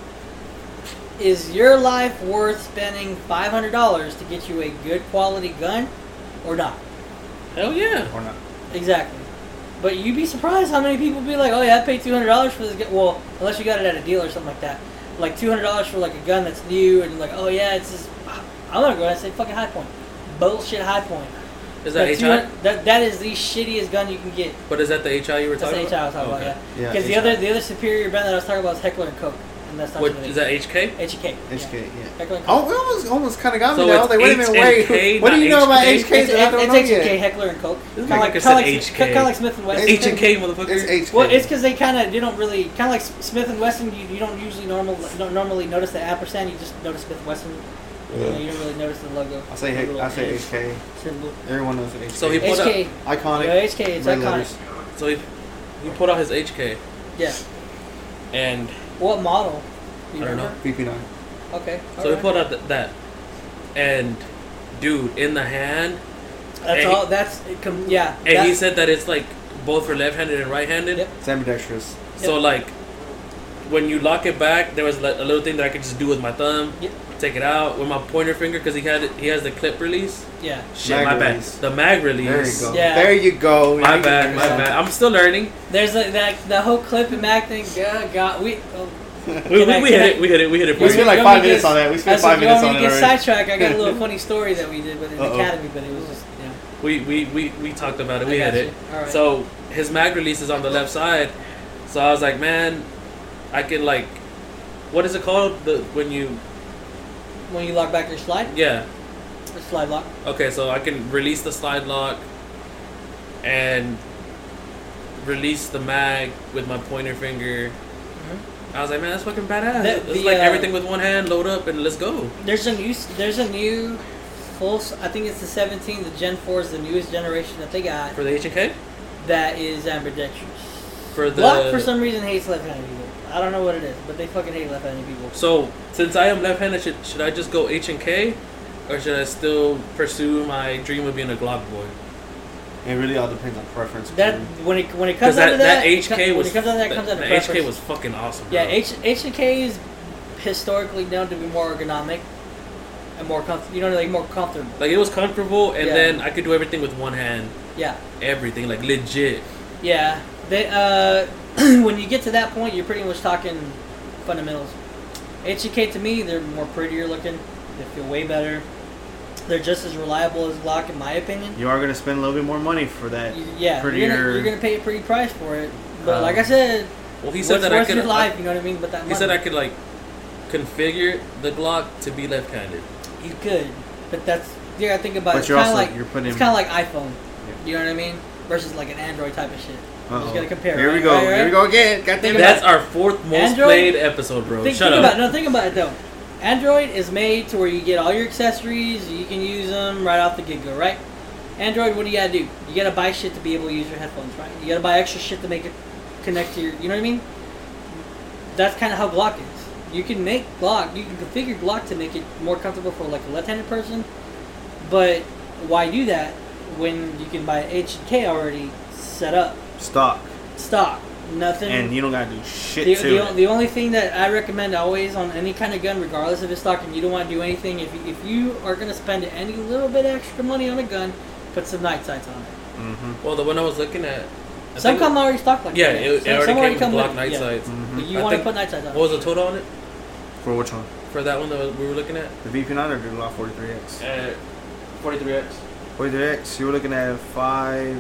is your life worth spending five hundred dollars to get you a good quality gun, or not? hell yeah. or not. Exactly. But you'd be surprised how many people be like, "Oh yeah, I paid two hundred dollars for this gun." Well, unless you got it at a deal or something like that, like two hundred dollars for like a gun that's new, and like, "Oh yeah, it's just." I'm gonna go ahead and say fucking High Point. Bullshit High Point. Is that But H two I? hundred That that is the shittiest gun you can get. But is that the H I you were That's the talking H I I was about? talking about, Okay. yeah. Yeah, Because the H I. other the other superior brand that I was talking about is Heckler and Koch, and that's not What is that? H K? H K. H K, yeah. Heckler and Oh, Koch. it almost, almost kind of got me So now. I it's was like, wait a minute, wait. H and K, What do not you know about H K? H Ks It's, that I don't it's know H and K, yet? Heckler and Koch. This Kind of motherfucker like, said kind of like, H K. kind of like Smith and Wesson. H and K, motherfucker. It's H K. Well, it's because they kind of they don't really kind of like Smith and Wesson. You, you don't usually normal you don't normally notice the ampersand. You just notice Smith and Wesson. You, know, you don't really notice the logo. I say the H- little I say H H K. symbol. Everyone knows what H K. So he pulled H K. Iconic. Yeah, H K. It's red iconic. letters. So he, he pulled out his H K. Yeah. And What model? Do you I don't remember? V P nine. Okay. so he alright. pulled out th- that. And, dude, in the hand, That's And all. he- That's it com- yeah. And he that- said that it's like both for left-handed and right-handed. Yep. It's ambidextrous. So Yep. like when you lock it back, there was like, a little thing that I could just do with my thumb. Yep. Take it out with my pointer finger because he had it, he has the clip release. yeah. Shit, Mag my bad. release. The mag release. There you go. Yeah. There you go. My You bad, can my figure it bad. I'm still learning. There's like that the whole clip and mag thing. God, God, we. Oh, We, we, Can we I- hit can I- it. We hit it. We hit it. We for spent you. like You five want me minutes to- on that. We spent That's five what you minutes want on me it to get already. sidetracked. I got a little funny story that we did with in the Uh-oh. academy, but it was just yeah. We, we, we, we talked about it. I We got hit you. it. All right. So his mag release is on the left side. So I was like, man, I can like, what is it called? The when you When you lock back your slide, yeah. or slide lock. Okay, so I can release the slide lock and release the mag with my pointer finger. I was like, man, that's fucking badass. The- it's the, like uh, everything with one hand, load up, and let's go. There's a new. There's a new full. s- I think it's the seventeen. The Gen four is the newest generation that they got. For the H and K? That is ambidextrous. For the... Glock for some reason hates left-handed people. I don't know what it is, but they fucking hate left-handed people. So, since I am left-handed, should, should I just go H and K? Or should I still pursue my dream of being a Glock boy? It really all depends on preference. That too. when it when it Because comes down that, to that, that, H it co- K when was... it comes down to that, the, comes down to the H K preference. was fucking awesome, Yeah, bro. H H and K is historically known to be more ergonomic and more comfortable. You know, like more comfortable. Like, it was comfortable, and Yeah. then I could do everything with one hand. Yeah, Everything, like, legit. yeah. They uh, when you get to that point, you're pretty much talking fundamentals. H and K to me, they're more prettier looking. They feel way better. They're just as reliable as Glock, in my opinion. You are going to spend a little bit more money for that. Y- Yeah, prettier. you're gonna, you're gonna pay a pretty price for it. But Um, like I said, Well, he said what's that I worth could... your life? You know what I mean? But that He money, said I could, like, configure the Glock to be left-handed. you could, but that's you gotta think about But it. It's you're kind of also- like you're putting it's in- kind of like iPhone. Yeah. You know what I mean? Versus like an Android type of shit. Uh-oh. Just gotta compare. Here we right? go. Right, Here we right? go again. God damn Think it. about- That's our fourth most Android- played episode, bro. Think, Shut think up. about it. No, think about it though. Android is made to where you get all your accessories. You can use them right off the get go, right? Android, what do you gotta do? You gotta buy shit to be able to use your headphones, right? You gotta buy extra shit to make it connect to your. You know what I mean? That's kind of how Glock is. You can make Glock. You can configure Glock to make it more comfortable for like a left-handed person. But why do that when you can buy H and K already set up, Stock. stock, nothing? And you don't got to do shit The, to the, it. the only thing that I recommend always on any kind of gun, regardless if it's stock and you don't want to do anything, if you, if you are going to spend any little bit extra money on a gun, put some night sights on it. Mm-hmm. Well, the one I was looking at... I Some think- come already stock like Yeah, that. it, it Some- already some came with come block with- night yeah. sights. Mm-hmm. But you I want to think- put night sights on What was it. the total on it? For which one? For that one that was- we were looking at? The V P nine or the Law forty-three X? Uh, forty-three X. forty-three X, you were looking at five,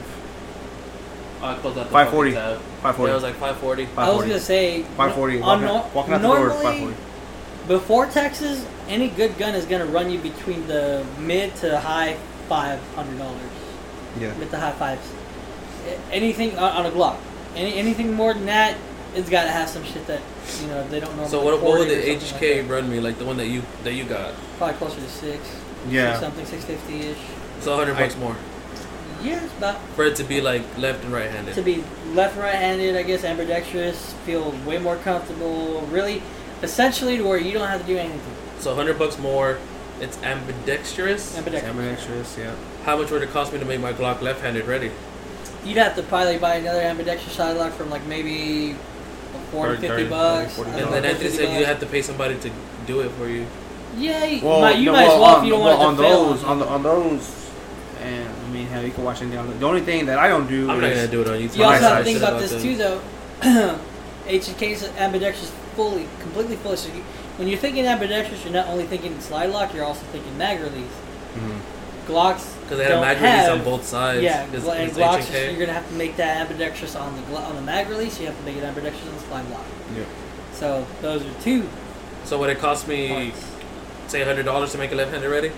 I closed out the five forty. fucking tab. five Yeah, forty. it was like five forty. I was five forty. going to say, five forty. on Walking, nor- out, walking out the door, normally, five forty. before taxes, any good gun is going to run you between the mid to high five hundred dollars. Yeah. Mid to high fives. A- Anything on, on a Glock. Any anything more than that, it's got to have some shit that you know they don't normally. So what, what would afford it or the something H K like that. run me, like the one that you that you got? Probably closer to six. Yeah. Six something, six fifty ish. So a hundred I- bucks more Yeah, it's about for it to be like left and right to handed. be left and right handed. I guess ambidextrous, feel way more comfortable. Really, essentially to where you don't have to do anything. So a hundred bucks more. It's ambidextrous. Ambidextrous. Ambidextrous, yeah. How much would it cost me to make my Glock left handed ready? You'd have to probably buy another ambidextrous side lock from like maybe forty, thirty, fifty thirty, bucks. forty I And don't then know, Anthony fifty said you bucks. have to pay somebody to do it for you. Yeah, you Well, might, you no, might as well, well on, if you don't well, want on it to fail. those, on, the, on those, and I mean, hell, you can watch anything on the, the only thing that I don't do I'm not is gonna do it on YouTube. You also Nice have to size. think Shit about this them. too, though. H and K's ambidextrous fully, completely fully. So you, when you're thinking ambidextrous, you're not only thinking slide lock, you're also thinking mag release. Mhm. Glocks Because they had a don't mag release have- on both sides. Yeah, It's- Glo- and it's Glocks, H and K. you're gonna have to make that ambidextrous on the glo- on the mag release. You have to make it ambidextrous on the slide lock. Yeah. So those are two So would it cost me, parts. say, a hundred dollars to make it left handed ready?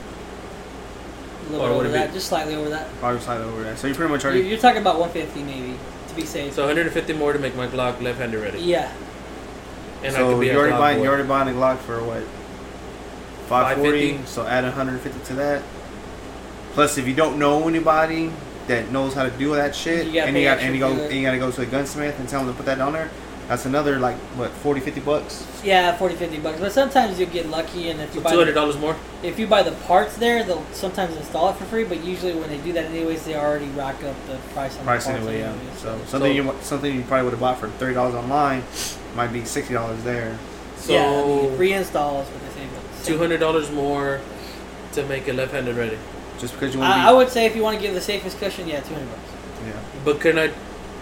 A little Or bit would over it be- that, just slightly over that. Probably side over that. So you pretty much You're, already. you're talking about one fifty maybe to be safe. So one hundred fifty more to make my Glock left handed ready. Yeah, And I so could be you a already Glock buying, boy. you already buying a Glock for what? five forty. five fifty. So add one hundred fifty to that. Plus, if you don't know anybody that knows how to do that shit, You gotta and pay you got extra and you to go do it. and you gotta go to a gunsmith and tell them to put that on there, That's another like what forty, fifty bucks. Yeah, forty, fifty bucks. But sometimes you'll get lucky, and if you So buy two hundred the, dollars more. if you buy the parts there, they'll sometimes install it for free. But usually when they do that, anyways, they already rack up the price on Price the parts anyway, yeah. anyways. So something So- you wa- something you probably would have bought for thirty dollars online might be sixty dollars there. So yeah, I mean, free install is what they say. But two hundred dollars more to make it left-handed ready. Just because you want to I, be. I would say if you want to give the safest cushion, yeah, two hundred bucks. Yeah. But can I?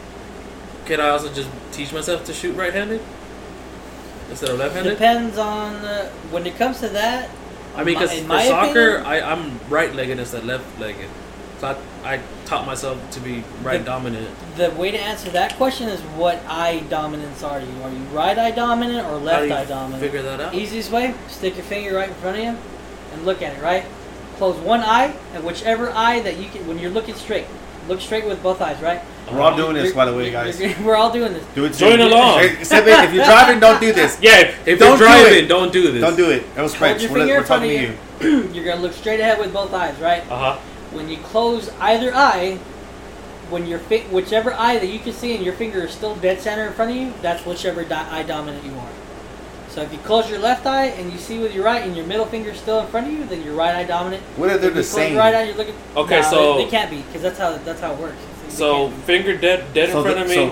Can I also just teach myself to shoot right-handed instead of left-handed? Depends on uh, when it comes to that. I mean, in because my- in for my soccer, opinion, I, I'm right-legged instead of left-legged. So I, I taught myself to be right The- dominant. the way to answer that question is what eye dominance are you? Are you right eye dominant or How do left you eye dominant? figure that out? Easiest way: stick your finger right in front of you and look at it. Right, close one eye, and whichever eye that you can, when you're looking straight, look straight with both eyes. Right. We're all doing this, You're- by the way, you're- guys. you're- We're all doing this. Do it. Join too. along. Hey, except if you're driving, don't do this. Yeah, if Don't do you're driving, it. don't do this. Don't do it. That was Hold French. your We're, finger we're in front talking of to you. You're gonna look straight ahead with both eyes. Right. Uh huh. When you close either eye, when your fi- whichever eye that you can see and your finger is still dead center in front of you, that's whichever di- eye dominant you are. So if you close your left eye and you see with your right and your middle finger is still in front of you, then you're right eye dominant. What if they're If the you close same? your right eye, you're looking. Okay, no, so- they, they can't be because that's how that's how it works. They So can't be. finger dead, dead So in front the- of me. so-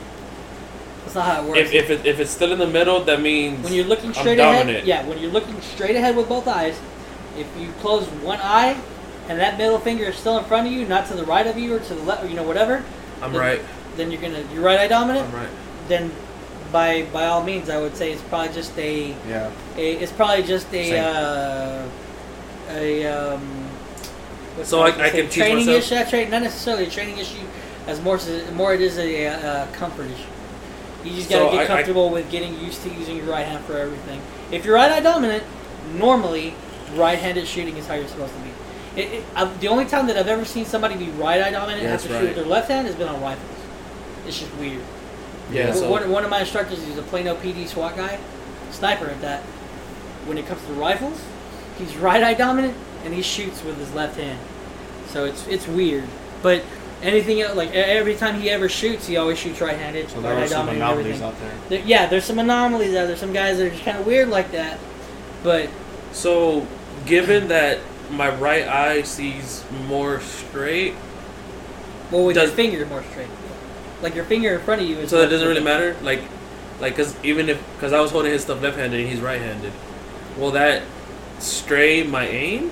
That's not how it works. if if, it, if it's still in the middle, that means when you're looking I'm straight ahead, dominant. yeah, when you're looking straight ahead with both eyes, if you close one eye and that middle finger is still in front of you, not to the right of you or to the left, or you know whatever, I'm then- right. then you're gonna you're right eye dominant. I'm right. Then by by all means, I would say it's probably just a, Yeah. a it's probably just a Same. uh, a um. what's So it I- called? I Say can teach training myself- issue. not tra- Not necessarily a training issue, as more as- more it is a uh, comfort issue. You just gotta So get I- I- comfortable with getting used to using your right hand for everything. If you're right eye dominant, normally right-handed shooting is how you're supposed to be. It, it, uh, the only time that I've ever seen somebody be right eye dominant Yeah, and have to that's shoot right. with their left hand has been on rifles. It's just weird. Yeah. One- So one, one of my instructors, he's a Plano P D SWAT guy, sniper at that. When it comes to rifles, he's right eye dominant and he shoots with his left hand. So it's it's weird. But anything else, like e- every time he ever shoots, he always shoots right-handed. So right there eye are some dominant and anomalies everything. out there. There, yeah, there's some anomalies out there. Some guys that are just kind of weird like that. But so given that my right eye sees more straight, well, with Does- your finger more straight. Like your finger in front of you is. so that doesn't really matter. Like, like cause even if cause I was holding his stuff left-handed and he's right-handed, will that stray my aim?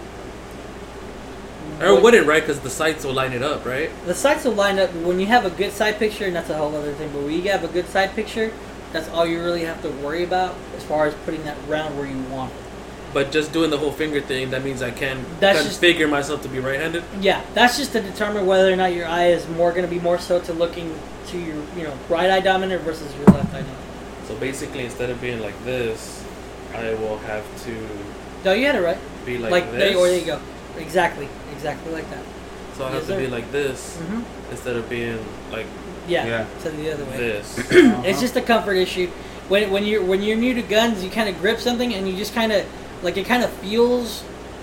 Or it What- wouldn't, right? Because the sights will line it up, right? The sights will line up when you have a good side picture, and that's a whole other thing. But when you have a good side picture, that's all you really have to worry about as far as putting that round where you want it. But just doing the whole finger thing, that means I can That's just- configure myself to be right-handed. Yeah, that's just to determine whether or not your eye is more going to be more so to looking to your, you know, right eye dominant versus your left eye dominant. So basically, instead of being like this, I will have to No, you had it right. be like, Like, this. there, or there you go. Exactly, exactly like that. So I Yes, have to sir. be like this hmm instead of being like Yeah, Yeah. to the other way. this. Uh-huh. It's just a comfort issue. When when you're when you're new to guns, you kind of grip something and you just kind of like it kind of feels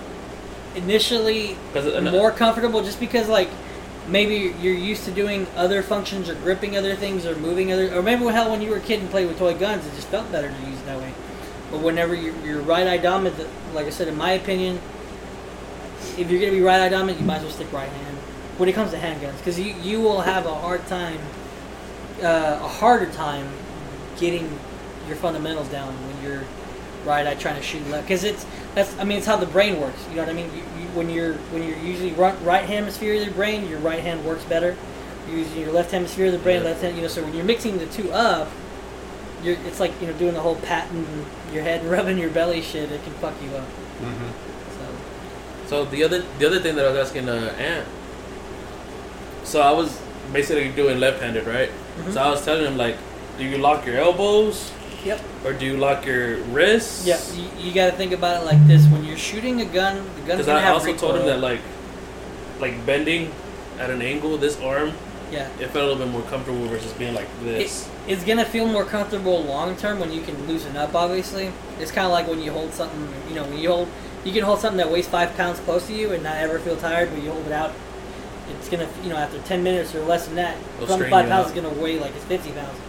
initially 'Cause it- more comfortable just because like maybe you're used to doing other functions or gripping other things or moving other or maybe hell when you were a kid and played with toy guns it just felt better to use it that way. But whenever you're, you're right eye dominant, like I said, in my opinion, if you're gonna be right eye dominant, you might as well stick right hand when it comes to handguns because you you will have a hard time, uh, a harder time getting your fundamentals down when you're right eye trying to shoot left because it's that's I mean it's how the brain works. You know what I mean? You, you, when you're when you're usually right, right hemisphere of the brain, your right hand works better. You're using your left hemisphere of the brain, Yeah. left hand. You know, so when you're mixing the two up, you're it's like you know doing the whole patting your head and rubbing your belly shit. It can fuck you up. Mm-hmm. So So the other the other thing that I was asking uh, Ant. So I was basically doing left-handed, right? Mhm. So I was telling him like, do you lock your elbows yep. or do you lock your wrists? Yeah, you, you got to think about it like this: when you're shooting a gun, the gun's Because gonna I have also recoil. told him that like, like bending at an angle, this arm, yeah, it felt a little bit more comfortable versus being like this. It, it's gonna feel more comfortable long term when you can loosen up. Obviously, it's kind of like when you hold something. You know, when you hold, you can hold something that weighs five pounds close to you and not ever feel tired. When you hold it out, it's gonna, you know, after ten minutes or less than that, It'll some strain five you pounds out. is gonna weigh like it's fifty pounds.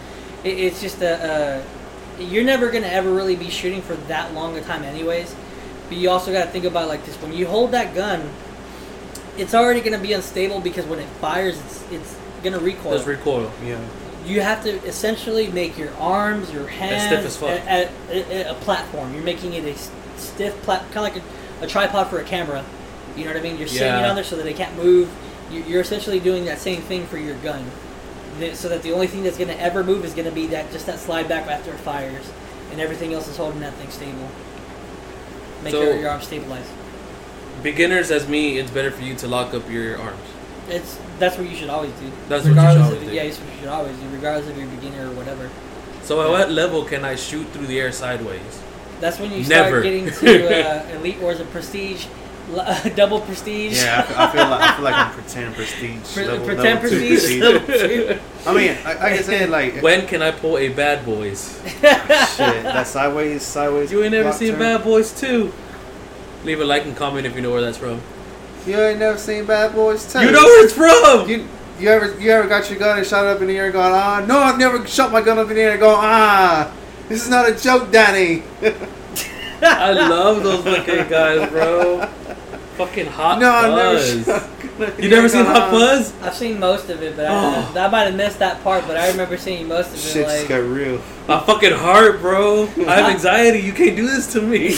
it, it's just a. Uh, you're never gonna ever really be shooting for that long a time, anyways. But you also got to think about it like this: when you hold that gun, it's already gonna be unstable because when it fires, it's it's gonna recoil. There's recoil. Yeah. You have to essentially make your arms, your hands, stiff as fuck. At, at, at a platform. You're making it a stiff plat, kind of like a, a tripod for a camera. You know what I mean? You're sitting Yeah. it on there so that they can't move. You- You're essentially doing that same thing for your gun, Th- so that the only thing that's going to ever move is going to be that just that slide back after it fires, and everything else is holding that thing stable. Make So- your, your arms stabilized. Beginners as me, it's better for you to lock up your arms. It's that's what you should always do. That's what you should regardless always of, do. Yeah, that's what you should always do, regardless if you're a beginner or whatever. So at Yeah. what level can I shoot through the air sideways? That's when you Never. start getting to uh, Elite Wars of Prestige, double Prestige. Yeah, I feel, I feel like I feel like I'm pretend prestige. Pre- level, pretend level two prestige. level two. I mean, like, like I said, like When can I pull a Bad Boys? shit, that sideways, sideways. You ain't never block seen turn. Bad Boys two. Leave a like and comment if you know where that's from. You ain't never seen Bad Boys two. You know where it's from. You you ever you ever got your gun and shot it up in the air and gone ah? No, I've never shot my gun up in the air and gone ah. This is not a joke, Danny. I love those fucking guys, bro. Fucking Hot no, I've never Fuzz. shot. a gun up in You the air never and seen gone, Hot "Ah." Fuzz? I've seen most of it, but Oh. I, I might have missed that part. But I remember seeing most of it. Shit just Like, got real. My fucking heart, bro. I have anxiety. You can't do this to me.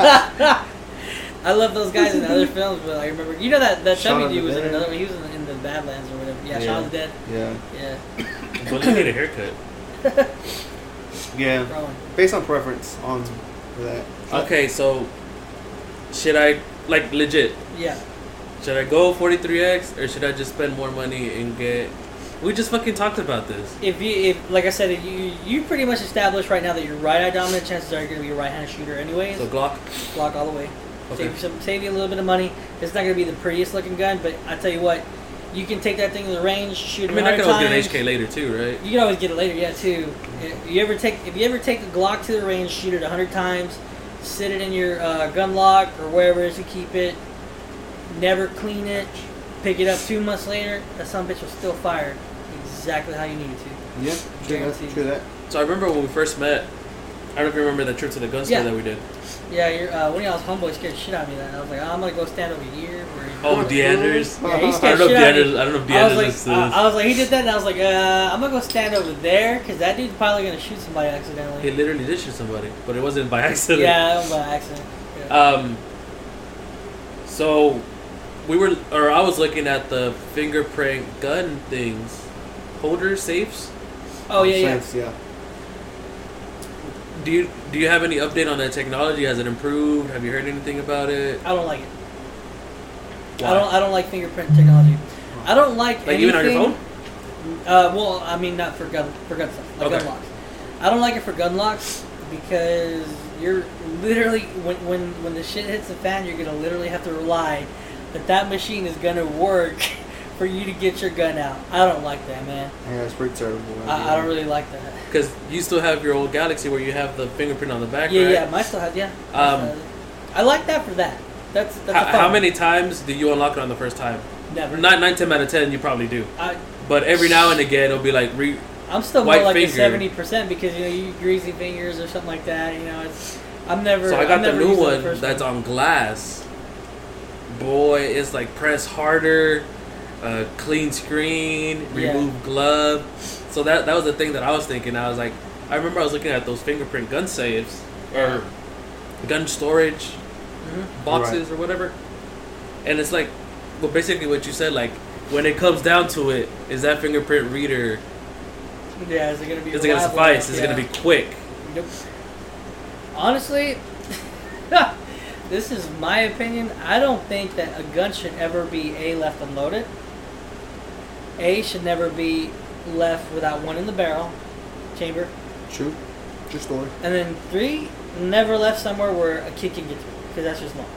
I love those guys in other films, but I remember you know that that Shaun chubby of dude the was in Dead. another one. He was in, in the Badlands or whatever. Yeah, Yeah. Shaun of the Dead. Yeah, Yeah, But you need a haircut. yeah. Rowan. Based on preference on that. Okay, so should I like legit? Yeah. Should I go forty-three X or should I just spend more money and get? We just fucking talked about this. If you, if like I said, if you you pretty much established right now that you're right eye dominant. Chances are you're gonna be a right-handed shooter anyways. So Glock. Block all the way. Okay. Save you some, save you a little bit of money. It's not gonna be the prettiest looking gun, but I tell you what, you can take that thing to the range, shoot I it mean, a I hundred can always get an times. H K later too, right? You can always get it later, yeah, too. If you ever take if you ever take a Glock to the range, shoot it a hundred times, sit it in your uh, gun lock or wherever it is you keep it, never clean it, pick it up two months later, that son of a bitch will still fire exactly how you need it to. Yeah, true that. Guaranteed. True that. So I remember when we first met. I don't know if you remember that trip to the gun store Yeah. that we did. Yeah, you're, uh, when I was homeboy, scared the shit out of me. That I was like, oh, I'm gonna go stand over here. Where Oh, Deanders. Yeah, he I scared don't know the if shit out of Deanders. me. I don't know if I was Deanders like, is. uh, I was like, he did that, and I was like, uh, I'm gonna go stand over there because that dude's probably gonna shoot somebody accidentally. He literally did shoot somebody, but it wasn't by accident. Yeah, by accident. Yeah. Um. So, we were, or I was looking at the fingerprint gun things, holders, safes. oh yeah, yeah. Sense, yeah. Do you do you have any update on that technology? Has it improved? Have you heard anything about it? I don't like it. Why? I don't. I don't like fingerprint technology. I don't like Like even on your anything- phone? Uh, well, I mean, not for gun for gun stuff, like Okay. gun locks. I don't like it for gun locks because you're literally when when when the shit hits the fan, you're gonna literally have to rely that that machine is gonna work for you to get your gun out. I don't like that, man. Yeah, it's pretty terrible. I, I don't really like that. Because you still have your old Galaxy where you have the fingerprint on the back, Yeah, right? yeah, mine still has yeah. Um, Uh, I like that for that. That's that's How, a fun how one. many times do you unlock it on the first time? Never. Nine, nine, ten out of ten, you probably do. I But every now and again, it'll be like re. I'm still White more like finger. a seventy percent because you know you greasy fingers or something like that. You know, it's I'm never. So I I've got the never new used one first that's on glass. Boy, it's like press harder, uh, clean screen, Yeah. remove glove. So that that was the thing that I was thinking. I was like, I remember I was looking at those fingerprint gun safes or gun storage Mhm. boxes or whatever, and it's like, well, basically what you said. Like when it comes down to it, is that fingerprint reader? Yeah, is it gonna be? Is it gonna reliable suffice? enough? Is it Yeah. gonna be quick? Nope. Honestly, this is my opinion. I don't think that a gun should ever be A, left unloaded. A, should never be left without one in the barrel chamber. True. True story. And then three, never left somewhere where a kid can get to it, because that's just not.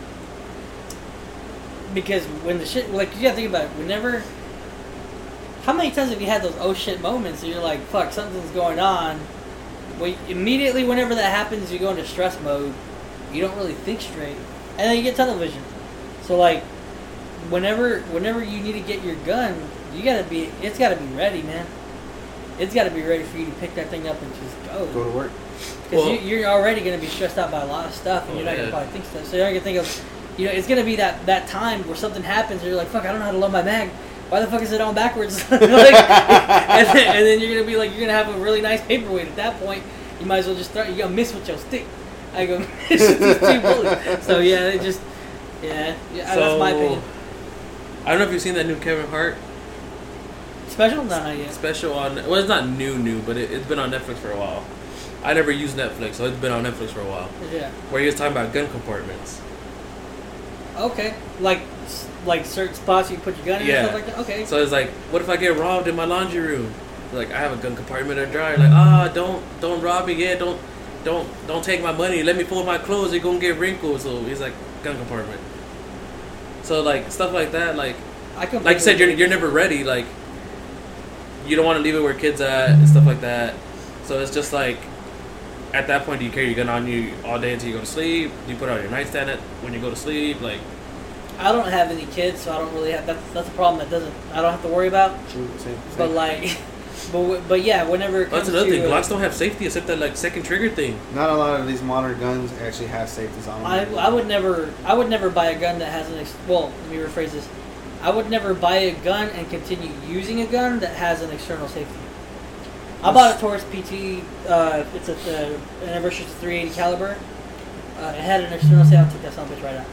Because when the shit, like, you gotta think about it, whenever, how many times have you had those oh shit moments and you're like, fuck, something's going on? Well, immediately whenever that happens, you go into stress mode, you don't really think straight, and then you get tunnel vision. So, like, whenever whenever you need to get your gun, you gotta be, it's gotta be ready, man. it's got to be ready for you to pick that thing up and just go. Go to work. Because Well- you, you're already going to be stressed out by a lot of stuff, and Oh, you're not going yeah. to probably think stuff. So you're not going to think of, you know, it's going to be that, that time where something happens, and you're like, fuck, I don't know how to load my mag. Why the fuck is it on backwards? like, and, then, and then you're going to be like, you're going to have a really nice paperweight. At that point, you might as well just start, you're going to miss with your stick. I go, miss with these two bullets. So yeah, it just, yeah, yeah So, that's my opinion. I don't know if you've seen that new Kevin Hart Special? No, not yet. special on. Well, it's not new, new, but it, it's been on Netflix for a while. I never used Netflix, so it's been on Netflix for a while. Yeah. Where he was talking about gun compartments. Okay. Like, like certain spots you can put your gun in Yeah. and stuff like that? Okay. So it's like, what if I get robbed in my laundry room? Like, I have a gun compartment in a dryer. Like, ah, don't don't rob me yet. Don't don't don't take my money. Let me fold my clothes. You're gonna get wrinkles. So he's like, gun compartment. So like stuff like that. Like I can like you said, you're you're never ready. Like you don't want to leave it where kids at and stuff like that. So it's just like, at that point, do you carry your gun on you all day until you go to sleep? Do you put it on your nightstand at, when you go to sleep? Like, I don't have any kids, so I don't really have. That's that's a problem that doesn't. I don't have to worry about. True. Same. But same. like, but w- but yeah, whenever it comes that's another to, thing. uh, Glocks don't have safety except that like second trigger thing. Not a lot of these modern guns actually have safeties on them. I, I would never I would never buy a gun that has an ex- well let me rephrase this. I would never buy a gun and continue using a gun that has an external safety. I bought a Taurus P T. Uh, it's a uh, an anniversary three eighty caliber. Uh, it had an external safety. I'll take that son of a bitch right out.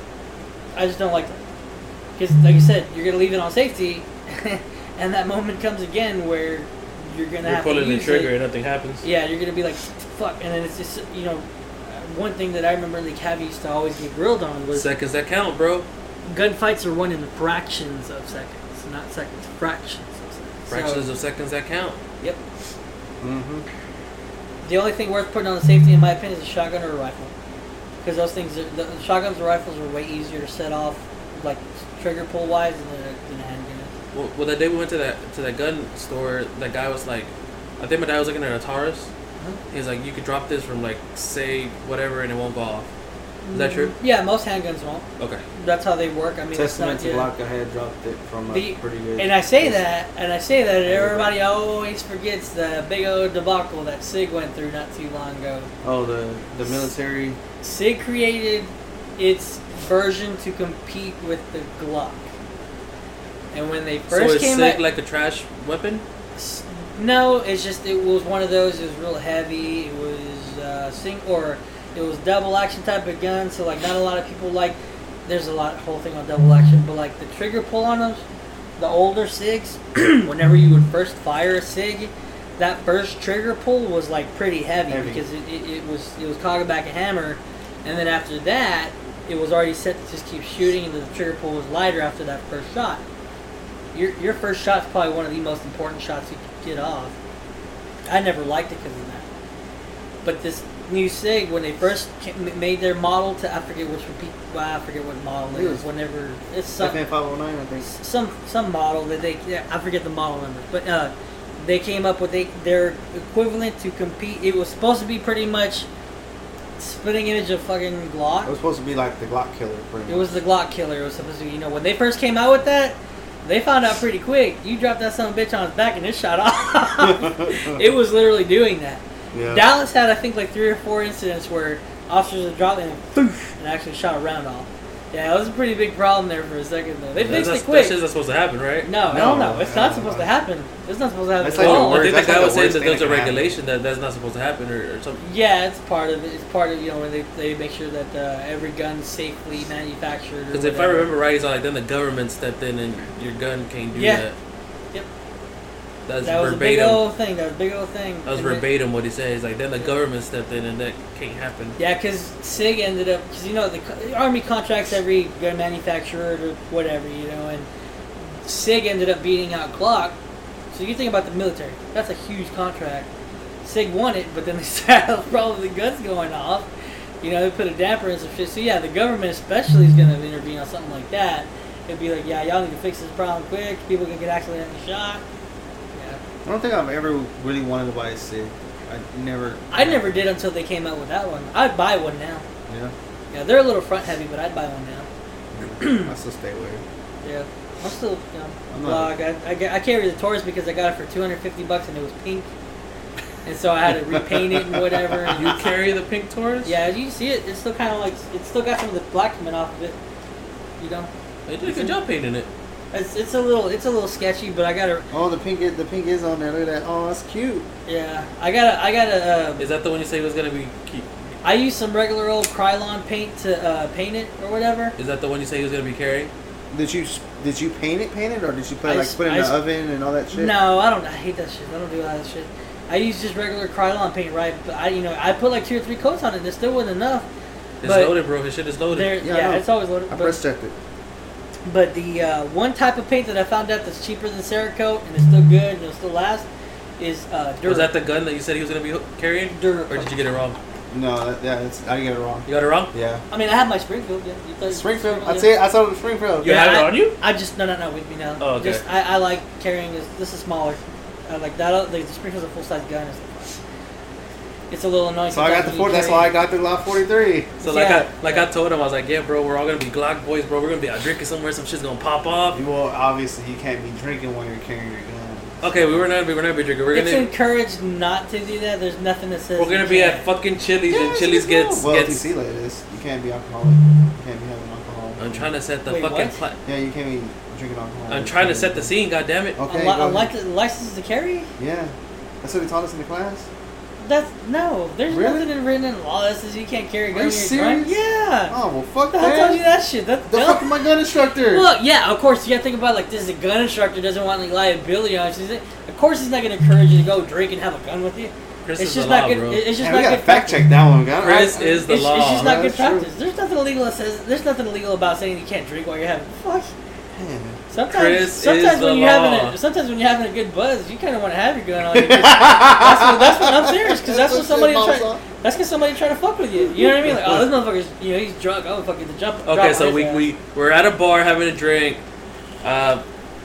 I just don't like that because, like you said, you're gonna leave it on safety, and that moment comes again where you're gonna You're have to pulling the use trigger it. and nothing happens. Yeah, you're gonna be like, fuck, and then it's just, you know, one thing that I remember the Cavi used to always get grilled on was Seconds that count, bro. gunfights are won in fractions of seconds, not seconds, fractions of seconds. Fractions So, of seconds that count. Yep. Mm-hmm. The only thing worth putting on the safety, in my opinion, is a shotgun or a rifle, because those things, are, the shotguns or rifles are way easier to set off, like trigger pull wise, than a, than a handgun. Well, well, that day we went to that to that gun store, that guy was like, I think my dad was looking at a Taurus. He's like, you could drop this from like say whatever and it won't go off. Is that true? Yeah, most handguns won't. Okay. That's how they work. I mean, Testament it's to not, yeah. Glock, I had dropped it from a The- pretty good. And I say that, and I say that, and everybody always forgets the big old debacle that SIG went through not too long ago. Oh, the the military. SIG created its version to compete with the Glock. And when they So first is came SIG out, like a trash weapon? s- no, it's just it was one of those. It was real heavy. It was uh, sing or it was double action type of gun. So like not a lot of people like. There's a lot whole thing on double action, but like the trigger pull on those, the older SIGs, whenever you would first fire a SIG, that first trigger pull was like pretty heavy, Heavy. because it, it, it was it was cogger back a hammer, and then after that it was already set to just keep shooting, and the trigger pull was lighter after that first shot. Your your first shot's probably one of the most important shots you can get off. I never liked it because of that. But this new SIG, when they first came, made their model to, I forget which repeat, well, I forget what model it It is. was Whenever it's some F N five oh nine, I think. some some model that they, yeah, I forget the model number, but uh, they came up with they, their equivalent to compete. It was supposed to be pretty much spitting image of fucking It Glock. was supposed to be like the Glock killer, pretty much. It was the Glock killer. It was supposed to be, you know, when they first came out with that, they found out pretty quick. You dropped that son of a bitch on his back and it shot off. It was literally doing that. Yeah. Dallas had, I think, like three or four incidents where officers would drop it and poof, and actually shot a round off. Yeah, it was a pretty big problem there for a second, though. They fixed That's, it that quick. shit's not supposed to happen, right? No, No, hell no. It's not no, supposed no. to happen. It's not supposed to happen That's at like the all. worst- I think that's the guy like was the saying worst that thing there's that a can happen. regulation that that's not supposed to happen or, or something. Yeah, it's part of it. It's part of, you know, when they, they make sure that uh, every gun's safely manufactured. or Because if I whatever. remember right, he's like, then the government stepped in and your gun can't do Yeah. that. Yep. That's That was a big verbatim. old thing. That was a big old thing. That was And then- verbatim what he said. He's like, then the government stepped in and that can't happen. Yeah, because SIG ended up, because you know, the, co- the Army contracts every gun manufacturer or whatever, you know, and SIG ended up beating out Glock. So you think about the military, that's a huge contract. SIG won it, but then they started with probably the guns going off. You know, they put a damper in some shit. So yeah, the government especially is going to intervene on something like that. It'd be like, yeah, y'all need to fix this problem quick. People can get accidentally shot. Yeah. I don't think I've ever really wanted to buy a SIG. I never. I never did until they came out with that one. I'd buy one now. Yeah. Yeah, they're a little front heavy, but I'd buy one now. I still stay away. Yeah. I'm still, you know, I'm blog. I, I, get- I carry the Taurus because I got it for two hundred fifty bucks and it was pink, and so I had to repaint it and whatever. And You carry the pink Taurus? yeah, you see it. It's still kind of like it's still got some of the black coming off of it. You know, They did a good job painting it. it's it's a little it's a little sketchy, but I gotta Oh, the pink is, the pink is on there. Look at that. Oh, that's cute. yeah I gotta I gotta. Uh, Is that the one you say was gonna be? Keep, I used some regular old Krylon paint to uh, paint it or whatever. is that the one you say he was gonna be carrying? Did you did you paint it, paint it, or did you put I it, like s- put it in I the s- oven and all that shit? No, I don't. I hate that shit. I don't do all that shit. I use just regular Krylon paint, right? But I, you know, I put like two or three coats on it. and It still wasn't enough. It's But loaded, bro. His shit is loaded. There, Yeah, I yeah, know. it's always loaded. I But, press checked it. but the uh, one type of paint that I found out that's cheaper than Cerakote and it's still good and it'll still last is uh, Dur. Was that the gun that you said he was gonna be carrying? Dur- Or did you get it wrong? No, that, yeah, it's, I get it wrong. You got it wrong? Yeah. I mean, I have my Springfield. Yeah. You thought- Springfield. yeah. I'd say I saw it with Springfield. You have it I, on you? I just no no no with me now. Oh, okay. Just I, I like carrying this. This is smaller. I like that. Like the Springfield's a full size gun. It's, it's a little annoying. So I got the sometimes forty. when you That's carry- why I got the Lot forty-three. So like Yeah. I like I told him, I was like, yeah, bro, we're all gonna be Glock boys, bro. We're gonna be out drinking somewhere. Some shit's gonna pop off. Well, obviously you can't be drinking when you're carrying your gun. Okay, we were not. We were not be drinking. We're It's gonna. encouraged not to do that. There's nothing that says We're gonna you be can't. at fucking Chili's, Yeah, and it's Chili's legal. gets Well, if you gets. see like this, you can't be alcoholic. You can't be having alcohol. I'm trying to set the Wait, fucking. what? Pla- Yeah, you can't be drinking alcohol. I'm trying to set the scene. God damn it. Okay. a, li- go a ahead. license, license to carry? Yeah, that's what they taught us in the class. That's no. There's Really? nothing written in law that says you can't carry a gun Are when you you're drunk. serious? Yeah. Oh well, fuck Who that. told you that shit? That's The dumb. fuck my gun instructor. Look, yeah, of course, you gotta think about like this is a gun instructor doesn't want any liability on it. Of course, he's not gonna encourage you to go drink and have a gun with you. Chris it's is just the not law, good. bro. It's just Man, not we gotta good fact practice. check that one, guy. Chris I- is the It's, law. it's just not Yeah, good that's true. practice. There's nothing illegal that says. There's nothing illegal about saying you can't drink while you're having. Fuck. Man. Sometimes, Chris sometimes is when the you're law. having a, sometimes when you're having a good buzz, you kind of want to have your gun on you. 'cause That's what, that's what I'm serious because that's what somebody That's try. That's because somebody trying to fuck with you. You know what I mean? Like, oh, this motherfucker's, you know, he's drunk. Oh, fucking the jump. drop Okay, on so his we ass. we we're at a bar having a drink. Uh,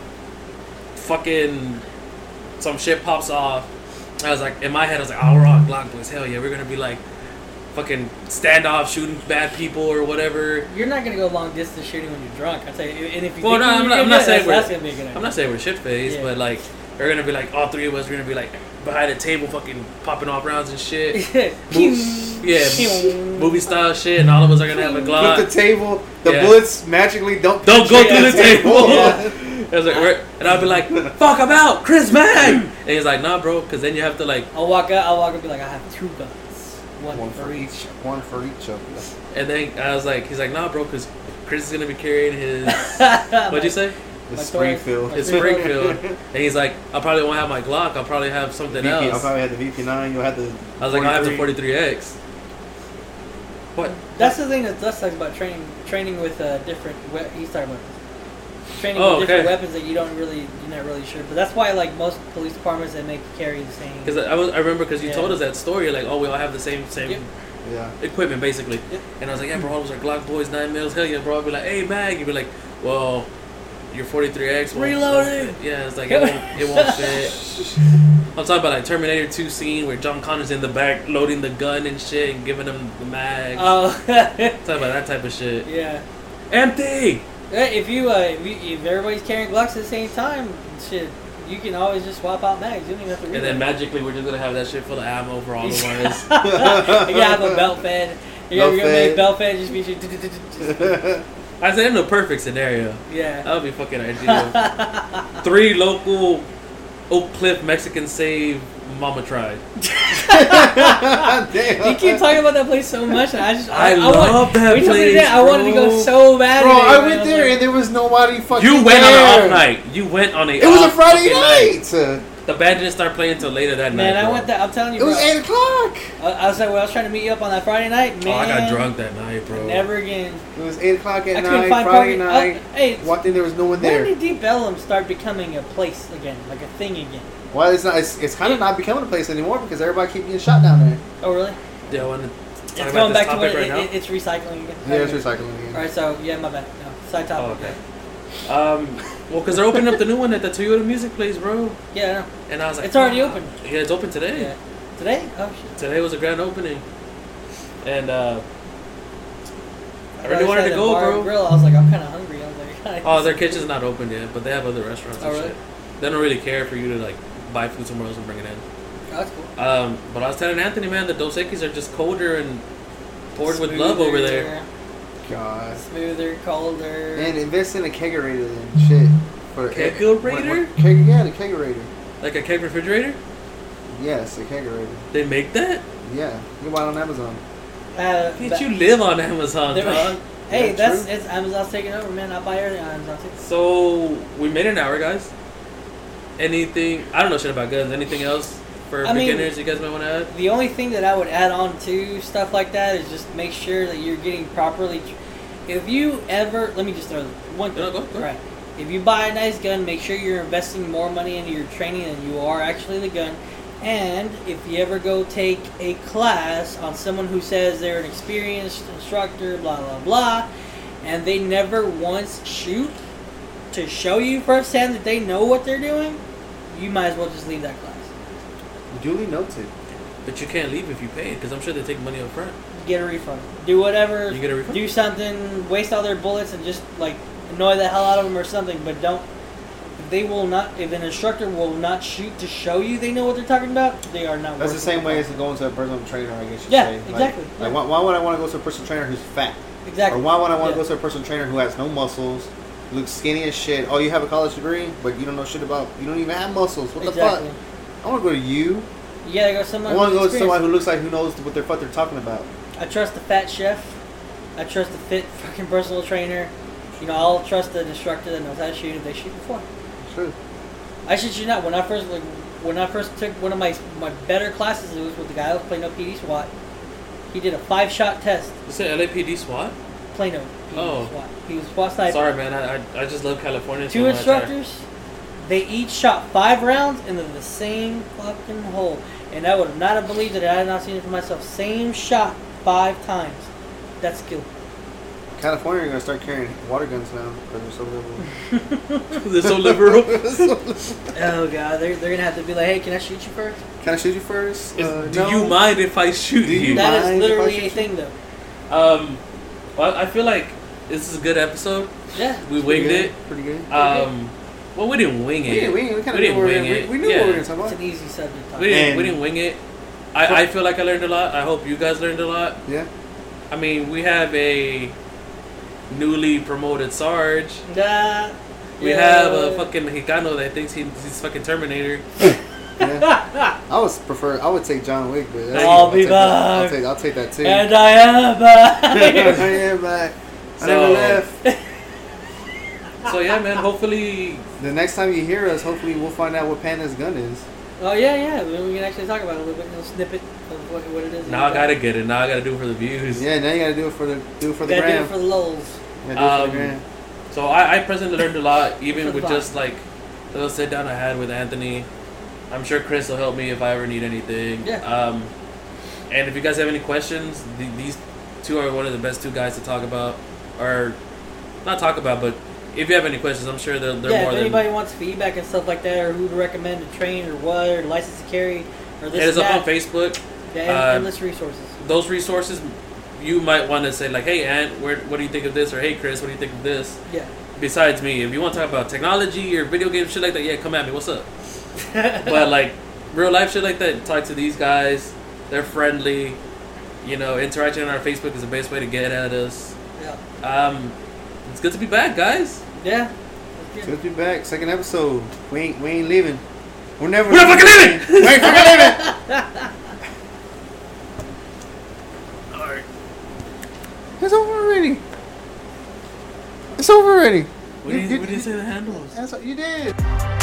fucking some shit pops off. I was like, in my head, I was like, oh, we're all Glock boys. Hell yeah, we're gonna be like, fucking standoff shooting bad people or whatever. You're not gonna go long distance shooting when you're drunk. I tell you, and if you Well, think no, you're I'm not- gonna I'm do not it, saying that's, we're- that's gonna be a good idea. I'm not saying we're shit faced, Yeah. but like, we're gonna be like, all three of us, we're gonna be like behind a table, fucking popping off rounds and shit. Pew. Yeah, Pew. movie style shit, and all of us are gonna have a With Glock. the table, the Yeah. bullets magically don't Don't go penetrate through the table. Yeah. I was like, we're, and I'll be like, fuck, I'm out, Chris Mag. And he's like, nah, bro, because then you have to like, I'll walk out. I'll walk up and be like, I have two guns, one, One for for each. each. One for each of us. and then I was like, he's like, nah, bro, because Chris is gonna be carrying his, what'd you say? The My Springfield. Taurus. His Springfield. And he's like, I probably won't have my Glock. I'll probably have something V P, I'll else. probably have the V P nine. You'll have the. I was like, I'll have the forty-three. forty-three X. What? That's the thing that Dust talks about training, training with uh, different. We- he's talking about training Oh, with different okay. weapons that you don't really, you're not really sure. But that's why like most police departments they make you carry the same. Because I was, I remember because you Yeah. told us that story. You're like, oh, we all have the same same Yep. Yeah. equipment basically. Yep. And I was like, yeah, bro, all of us are Glock boys, nine mils. Hell yeah, bro. I'd be like, hey, Mag. You'd be like, well, your forty-three X won't Reloaded. fit. Yeah, it's like it won't, it won't fit. I'm talking about like Terminator two scene where John Connor's in the back loading the gun and shit and giving him the mag. Oh, Talking about that type of shit. yeah. Empty. Hey, If you, uh, if you, if everybody's carrying Glocks at the same time, shit, you can always just swap out mags. You don't even have to. And then reload. magically we're just gonna have that shit full of ammo for all of us. you gotta have a belt fed. You gotta, Belt you're gonna make fed. belt fed. Just be sure. I said in the perfect sscenario. Yeah. That would be fucking ideal. Three local Oak Cliff Mexican save Mama tried. Damn. You keep talking about that place so much, and I just I I, love want, that when you told me place, that, I wanted to go bro. so bad. Bro, today, I man. went was there like, and there was nobody fucking You went there. on an off night. You went on a It was a off Friday fucking night. The band didn't start playing until later that Man, night. I bro. went there. I'm telling you, It was bro. eight o'clock. I, I was like, well, I was trying to meet you up on that Friday night. Man, Oh, I got drunk that night, bro. Never again. It was eight o'clock I at couldn't night, find Friday parking. night. Oh, hey, Walked in, there was no one when there. did Deep Ellum start becoming a place again, like a thing again? Well, it's not. It's, it's kind of not becoming a place anymore because everybody keep getting shot down there. Oh, really? Yeah, I want to It's talk about going this back to topic what right it, now. it, it's recycling again. Yeah, it's recycling again. All right, so yeah, my bad. No, side Oh, topic. okay. Um, well, because they're opening up the new one at the Toyota Music Place, bro. Yeah, I know. And I was like, It's already "Fuck." open. Yeah, it's open today. Yeah. Today? Oh shit. Today was a grand opening. And uh, I thought really you wanted said to a go, bar and bro. Grill. I was like, I'm kind of hungry. I was like, guys. Oh, their kitchen's not open yet, but they have other restaurants Oh, and really? shit. They don't really care for you to like buy food somewhere else and bring it in. Oh, that's cool. Um, but I was telling Anthony, man, the Dos Equis are just colder and poured with love over there. God. Smoother, colder. And invest in a kegerator and shit. For Kegerator? what- what- Keg, yeah, the kegerator. Like a keg refrigerator? Yes, a kegerator. They make that? Yeah, you can buy it on Amazon. Uh, Can't that- you live on Amazon, there- dog? Hey, Yeah, that's true. it's Amazon's taking over, man. I buy everything on Amazon too. So, we made an hour, guys. Anything, I don't know shit about guns. Anything else for I mean- beginners you guys might want to add? The only thing that I would add on to stuff like that is just make sure that you're getting properly. Tr- if you ever, let me just throw one thing. No, go, go. Right. If you buy a nice gun, make sure you're investing more money into your training than you are actually the gun. And if you ever go take a class on someone who says they're an experienced instructor, blah blah blah, and they never once shoot to show you firsthand that they know what they're doing, you might as well just leave that class. Duly noted. But you can't leave if you pay, because I'm sure they take money up front. Get a refund. Do whatever. You get a refund? Do something. Waste all their bullets and just like annoy the hell out of them or something. But don't. They will not. If an instructor will not shoot to show you they know what they're talking about, they are not. That's the worth same it. way as going to a personal trainer, I guess you Yeah, say. Like- exactly, Like, yeah. why, why would I want to go to a personal trainer who's fat? Exactly. Or why would I want to Yeah. go to a personal trainer who has no muscles, looks skinny as shit? Oh, you have a college degree, but you don't know shit about. You don't even have muscles. What Exactly. the fuck? I want to go to you. You gotta go someone. I want to who's go to someone experienced. who looks like who knows what the fuck they're talking about. I trust the fat chef. I trust the fit fucking personal trainer. You know, I'll trust the instructor that knows how to shoot if they shoot before. True. I shit you not. When I first like, when I first took one of my my better classes, it was with the guy who was Plano P D SWAT. He did a five shot test. You said L A P D SWAT? Plano P D Oh. SWAT. He was SWAT sniper. Sorry, man. I, I I just love California. Two so much. I- instructors. They each shot five rounds into the same fucking hole, and I would not have believed it. I had not seen it for myself. Same shot five times. That's skill. California, you're gonna start carrying water guns now because they're so liberal. They're so liberal. Oh god, they're, they're gonna have to be like, hey, can I shoot you first? Can I shoot you first? Is- Uh, do no. you mind if I shoot Do you you? That mind is if I literally shoot a you? thing, though. Um, well, I feel like this is a good episode. Yeah. We Pretty winged good. it. Pretty good. Um, well, we didn't wing it. we didn't, we, we, kinda we didn't knew what wing we, it. we knew yeah. what we were gonna talk It's about. an easy subject. to talk We didn't, And- we didn't wing it. I, I feel like I learned a lot. I hope you guys learned a lot. Yeah. I mean, we have a newly promoted Sarge. Nah. We Yeah. have a fucking Mexicano that thinks he, he's fucking Terminator. Yeah. I would prefer. I would take John Wick, but that's- I'll be take that. I'll back. take. I'll take that too. And I am back. I am back. I So- never left. So yeah, man. Hopefully, The next time you hear us, hopefully we'll find out what Panda's gun is. Oh yeah, yeah. We can actually talk about it a little bit, a little snippet of what, what it is. now I gotta get it. Now I gotta do it for the views. Yeah, now you gotta do it for the do it for the Gotta do gram. it for the lols. Yeah, do it for Um, the gram. So I, I personally learned a lot, For even the with vibe. just like the little sit down I had with Anthony. I'm sure Chris will help me if I ever need anything. Yeah. Um, and if you guys have any questions, th- these two are one of the best two guys to talk about, or not talk about, but if you have any questions, I'm sure they're, they're Yeah, more if than. anybody wants feedback and stuff like that, or who to recommend to train, or what, or license to carry, or this Hit us and up that, on Facebook. yeah, end- uh, endless resources. Those resources, you might want to say like, "Hey, Ant, where, what do you think of this?" or "Hey, Chris, what do you think of this?" Yeah. Besides me, if you want to talk about technology or video games, shit like that, yeah, come at me. What's up? But like real life shit like that, talk to these guys. They're friendly. You know, interaction on our Facebook is the best way to get at us. Yeah. Um, it's good to be back, guys. Yeah. So let's be back. Second episode. We ain't we ain't leaving. We're never. We're not fucking leaving! We ain't fucking leaving. All right. It's over already. It's over already. We You- didn't, you- we didn't say the handles. That's what you did.